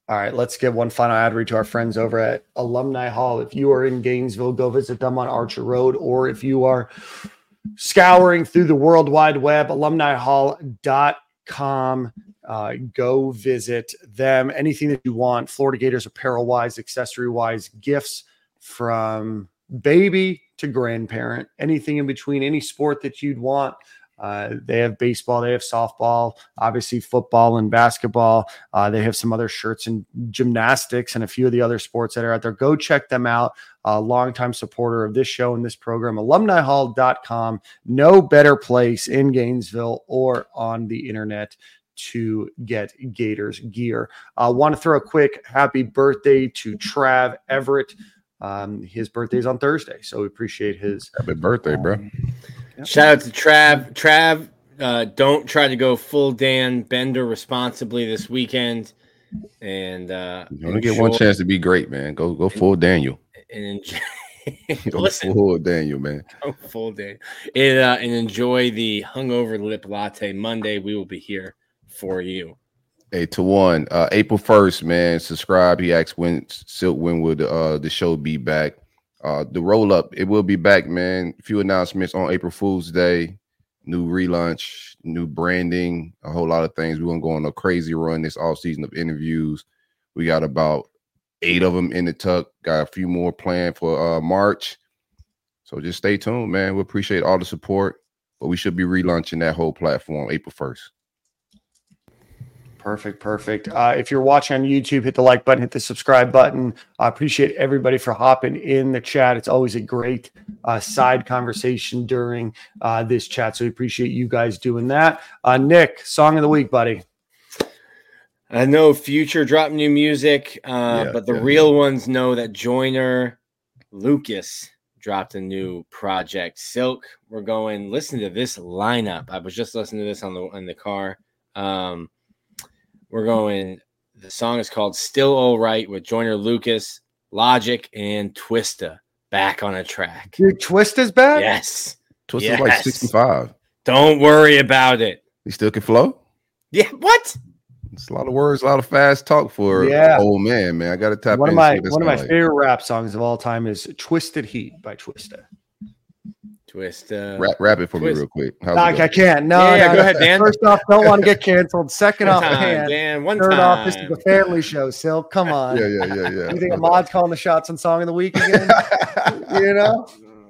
All right, let's give one final ad read to our friends over at Alumni Hall. If you are in Gainesville, go visit them on Archer Road, or if you are scouring through the World Wide Web, alumni hall dot com. Uh, go visit them. Anything that you want, Florida Gators apparel-wise, accessory-wise, gifts from baby to grandparent, anything in between, any sport that you'd want. Uh, they have baseball, they have softball, obviously football and basketball. Uh, they have some other shirts and gymnastics and a few of the other sports that are out there. Go check them out. A uh, longtime supporter of this show and this program, alumni hall dot com. No better place in Gainesville or on the internet to get Gators gear. I uh, want to throw a quick happy birthday to Trav Everett. Um, his birthday's on Thursday, so we appreciate his happy birthday, bro. Um, yep. Shout out to Trav. Trav, uh, don't try to go full Dan Bender responsibly this weekend. And uh, you only get one chance to be great, man. Go go full Daniel. And enjoy. Go Listen, full Daniel, man. Go full day. And, uh, and enjoy the hungover lip latte Monday. We will be here for you. Hey, to one, uh, April first, man. Subscribe. He asked when Silk when would uh the show be back. Uh, the roll up, it will be back, man. A few announcements on April Fool's Day, new relaunch, new branding, a whole lot of things. We're gonna go on a crazy run this all season of interviews. We got about eight of them in the tuck. Got a few more planned for uh March. So just stay tuned, man. We appreciate all the support, but we should be relaunching that whole platform April first. Perfect, perfect. Uh, if you're watching on YouTube, hit the like button, hit the subscribe button. I appreciate everybody for hopping in the chat. It's always a great uh, side conversation during uh, this chat, so we appreciate you guys doing that. Uh, Nick, song of the week, buddy. I know Future dropped new music, uh, yeah, but the yeah, real yeah. ones know that Joyner Lucas dropped a new project. Silk, we're going. Listen to this lineup. I was just listening to this on the in the car. Um, We're going, the song is called Still All Right with Joyner Lucas, Logic, and Twista back on a track. Dude, Twista's back? Yes. Twista's yes. like sixty-five. Don't worry about it. He still can flow? Yeah, what? It's a lot of words, a lot of fast talk for Yeah. an old man, man. I got to tap One in. of my and see one of what my it's like. favorite rap songs of all time is Twisted Heat by Twista. Twista. Rap, rap it for Twist. me real quick. How's No, it I go? can't. No, Yeah, no, go no. ahead, Dan. First off, don't want to get canceled. Second One off, time, Dan. Dan. One Third time. off, this is a family show, Silk. Come on. Yeah, yeah, yeah, yeah. You think a mod's calling the shots on Song of the Week again? You know?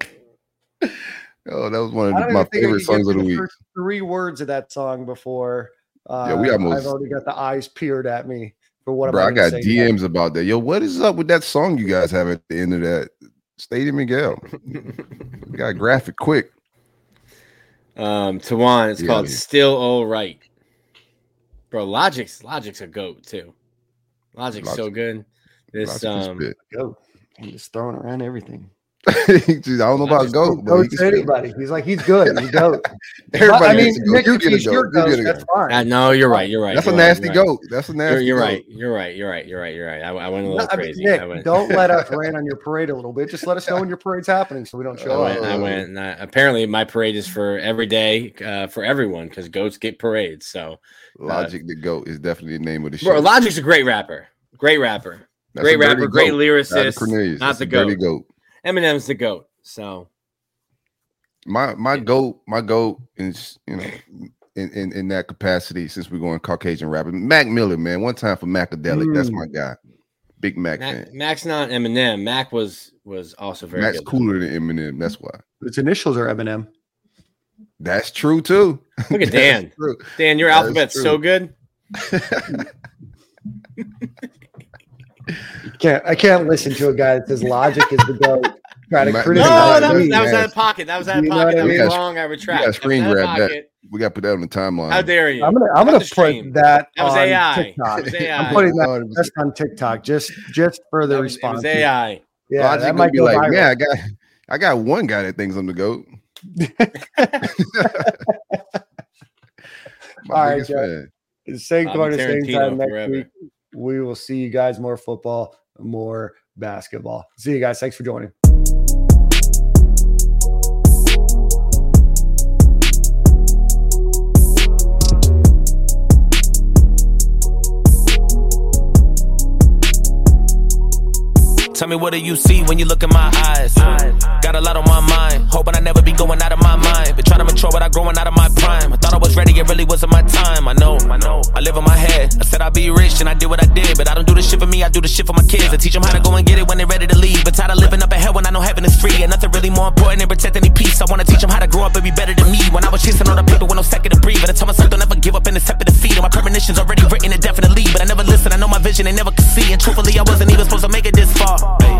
Oh, that was one I of don't my even think I favorite could songs get of the through week. first three words of that song before. Uh, Yeah, we almost- I've already got the eyes peered at me for what Bro, am I I gonna got say D Ms next? about that. Yo, what is up with that song you guys have at the end of that? Stadium Miguel. We got graphic quick. Um, Tawan, it's Yeah, called yeah. Still All Right. Bro, Logic's Logic's a goat too. Logic's Logic- so good. This Logic is um spit. Goat. He's just throwing around everything. Jeez, I don't know about Logic's goat, but he Goat can to spit. anybody. He's like, he's good. He's goat. Everybody I mean, gets a goat. Nick, You if get a he's goat. your You goat, get a that's goat. fine. uh, no, you're right. You're right. That's a you're right, nasty you're right. goat. That's a You're, nasty you're goat. right. You're right. You're right. You're right. You're right. I, I went a No, little I mean, crazy. Nick, I went. don't let us rain on your parade a little bit. Just let us know when your parade's happening so we don't I show went. up. I went and I, apparently, my parade is for every day, uh, for everyone, because goats get parades. So, Logic the goat is definitely the name of the show. bro, Logic's a great rapper. Great rapper. That's great a dirty rapper. Great goat. lyricist. Not Cornelius. Not That's the a dirty goat. goat. Eminem's the goat. So, My my goat, my goat is, you know, in, in, in that capacity, since we're going Caucasian rapping. Mac Miller, man. One time for Macadelic. That's Mm. my guy. Big Mac, Mac, fan. Mac's not Eminem. Mac was was also very Mac's good. cooler than Eminem. That's why. Its initials are Eminem. That's true too. Look at That's Dan. true. Dan, your That is alphabet's true. so good. Can't I can't listen to a guy that says Logic is the goat. Try to Ma- No, criticize that was, me. that was out Yes. of pocket. That was out of You know pocket. what I That was mean? wrong. I retract. gotta That was screen out of grab that. pocket. We got to put that on the timeline. How dare you? I'm gonna I'm Cut gonna the stream. put that, That was on A I. TikTok. That was A I. I'm putting that Oh, it was- just on TikTok just just for the That was, it response. was A I. Yeah, Logic that gonna might be go like, viral. yeah, I got I got one guy that thinks I'm the goat. My All right, biggest Jeff. fan. Same Bobby quarter, same Tarantino time next forever. week. We will see you guys more football, more basketball. See you guys. Thanks for joining. Tell me what do you see when you look in my eyes? Got a lot on my mind, hoping I never be going out of my mind. Been trying to mature without growing out of my prime. I thought I was ready, it really wasn't my time. I know, I know, I live in my head. I said I'd be rich and I did what I did, but I don't do this shit for me, I do this shit for my kids. I teach them how to go and get it when they're ready to leave. But tired of living up in hell when I know heaven is free. And nothing really more important than protecting any peace. I wanna teach them how to grow up and be better than me. When I was chasing all the paper with no second to breathe, but I told myself don't ever give up and accept defeat. And my premonitions already written indefinitely, but I never listened, I know my vision, they never could see. And truthfully, I wasn't even supposed to make it this far.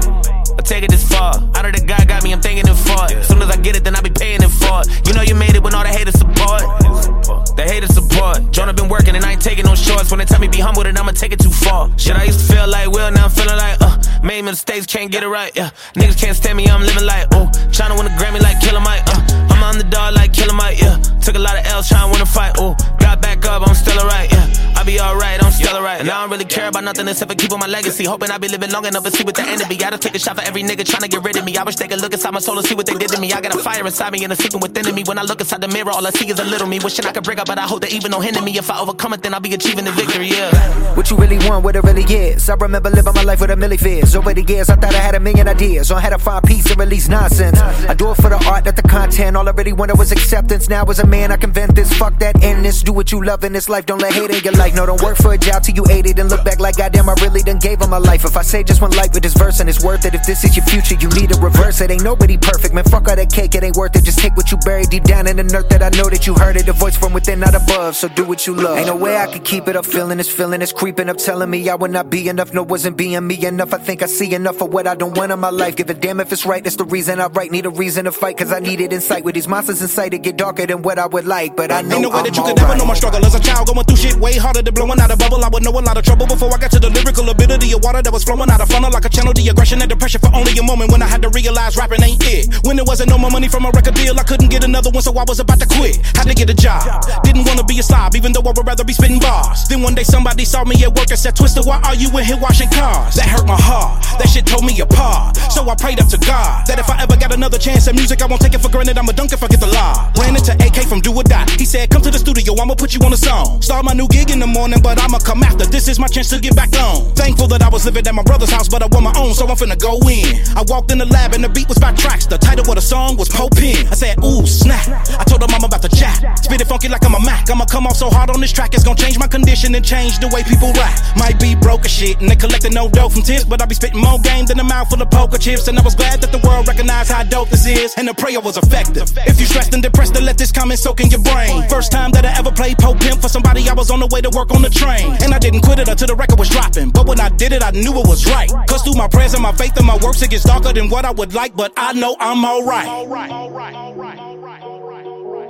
I take it this far. Out of the God got me, I'm thanking him for it. As soon as I get it, then I be paying him for it. You know you made it when all the haters support. They haters support. Jonah been working and I ain't taking no shorts. When they tell me be humble, then I'ma take it too far. Shit, I used to feel like Will, now I'm feeling like, uh, made mistakes, can't get it right, yeah. Niggas can't stand me, I'm living like, oh. Tryna win a Grammy like Killer Mike, uh. I'm on the dog like Killer Mike, yeah. Took a lot of L's tryna win a fight, oh. Got back up, I'm still alright, yeah. I be alright, I'm still alright. And I don't really care about nothing except for keeping my legacy. Hoping I be living long enough to see what the end of me. Gotta take a shot for every nigga tryna get rid of me. I wish they could look inside my soul and see what they did to me. I got a fire inside me and a secret within me. When I look inside the mirror, all I see is a little me. Wishing I could break up, but I hope that even no hinder me. If I overcome it, then I'll be achieving the victory, yeah. What you really want, what it really is. I remember living my life with a milli fears. Over the years, I thought I had a million ideas on how to find peace and release nonsense. I do it for the art, not the content. All I really wanted was acceptance. Now as a man, I can vent this. Fuck that endless. Do what you love in this life. Don't let hate in your life. No, don't work for a job till you ate it and look back like goddamn I really done gave him my life. If I say just one life with this verse and it's worth it. If this is your future, you need to reverse it. Ain't nobody perfect, man. Fuck all that cake, it ain't worth it. Just take what you buried deep down in the earth. That I know that you heard it. A voice from within, not above. So do what you love. Ain't no way I could keep it up. Feeling this feeling is creeping up, telling me I would not be enough. No, wasn't being me enough. I think I see enough of what I don't want in my life. Give a damn if it's right. That's the reason I write. Need a reason to fight, cause I need it in sight. With these monsters in sight, it get darker than what I would like. But I know ain't no way I'm that you all could right. never know my struggle as a child. Going through shit way harder than blowing out a bubble. I would know a lot of trouble before I got to the lyrical ability of water that was flowing out of funnel like a channel. The aggression and the pressure for only a moment when I had to realize rapping ain't it. When there wasn't no more money from a record deal, I couldn't get another one, so I was about to quit. Had to get a job. Didn't want to be a slob, even though I would rather be spitting bars. Then one day somebody saw me at work and said, Twister, why are you in here washing cars? That hurt my heart. That shit tore me apart. So I prayed up to God that if I ever got another chance at music, I won't take it for granted. I'ma dunk if I get the law. Ran into A K from Do or Die. He said, come to the studio, I'ma put you on a song. Start my new gig in the morning, but I'ma come after. This is my chance to get back on. Thankful that I was living at my brother's house, but I want my own, so I'm finna go in. I walked in the lab and the beat was by tracks. The title of the song was Pope Pen. I said, ooh, snap. I told her I'm about to chat. Spit it funky like I'm a Mac. I'ma come off so hard on this track, it's gonna change my condition and change the way people rap. Might be broke as shit, and they collecting no dope from tips, but I be spitting more game than a mouth full of poker chips. And I was glad that the world recognized how dope this is, and the prayer was effective. If you stressed and depressed, then let this comment soak in your brain. First time that I ever played Pope Pimp for somebody, I was on the way to work on the train, and I didn't quit it until the record was dropping. But when I did it, I knew it was right. Cause through my prayers and my faith and my works, it gets darker than what I would like, but I know I'm alright. All right, all right, all right, all right, all right, all right.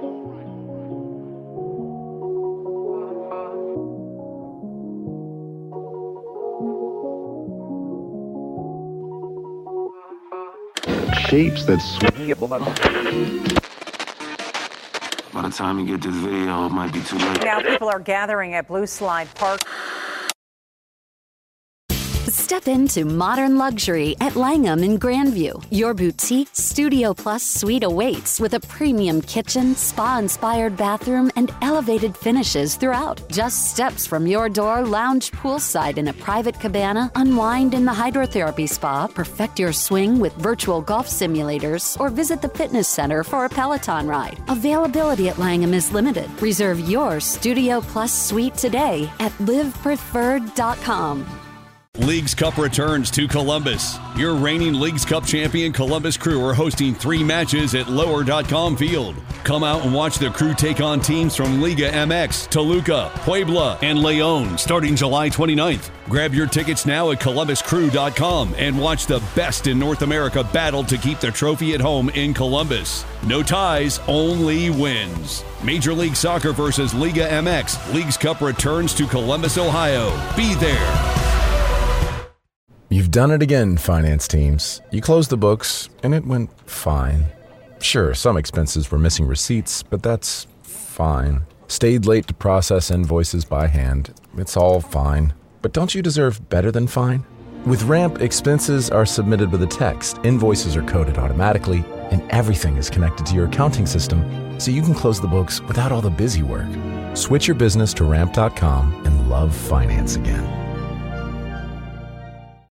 Shapes that sway. By the time you get this video, it might be too late. Now people are gathering at Blue Slide Park. Step into modern luxury at Langham in Grandview. Your boutique Studio Plus suite awaits with a premium kitchen, spa-inspired bathroom, and elevated finishes throughout. Just steps from your door, lounge poolside in a private cabana, unwind in the hydrotherapy spa, perfect your swing with virtual golf simulators, or visit the fitness center for a Peloton ride. Availability at Langham is limited. Reserve your Studio Plus suite today at live preferred dot com. Leagues Cup returns to Columbus. Your reigning Leagues Cup champion Columbus Crew are hosting three matches at lower dot com field. Come out and watch the Crew take on teams from Liga M X, Toluca, Puebla, and Leon starting July twenty-ninth. Grab your tickets now at columbus crew dot com and watch the best in North America battle to keep the trophy at home in Columbus. No ties, only wins. Major League Soccer versus Liga M X. Leagues Cup returns to Columbus, Ohio. Be there. You've done it again, finance teams. You closed the books, and it went fine. Sure, some expenses were missing receipts, but that's fine. Stayed late to process invoices by hand. It's all fine. But don't you deserve better than fine? With Ramp, expenses are submitted with a text, invoices are coded automatically, and everything is connected to your accounting system, so you can close the books without all the busy work. Switch your business to ramp dot com and love finance again.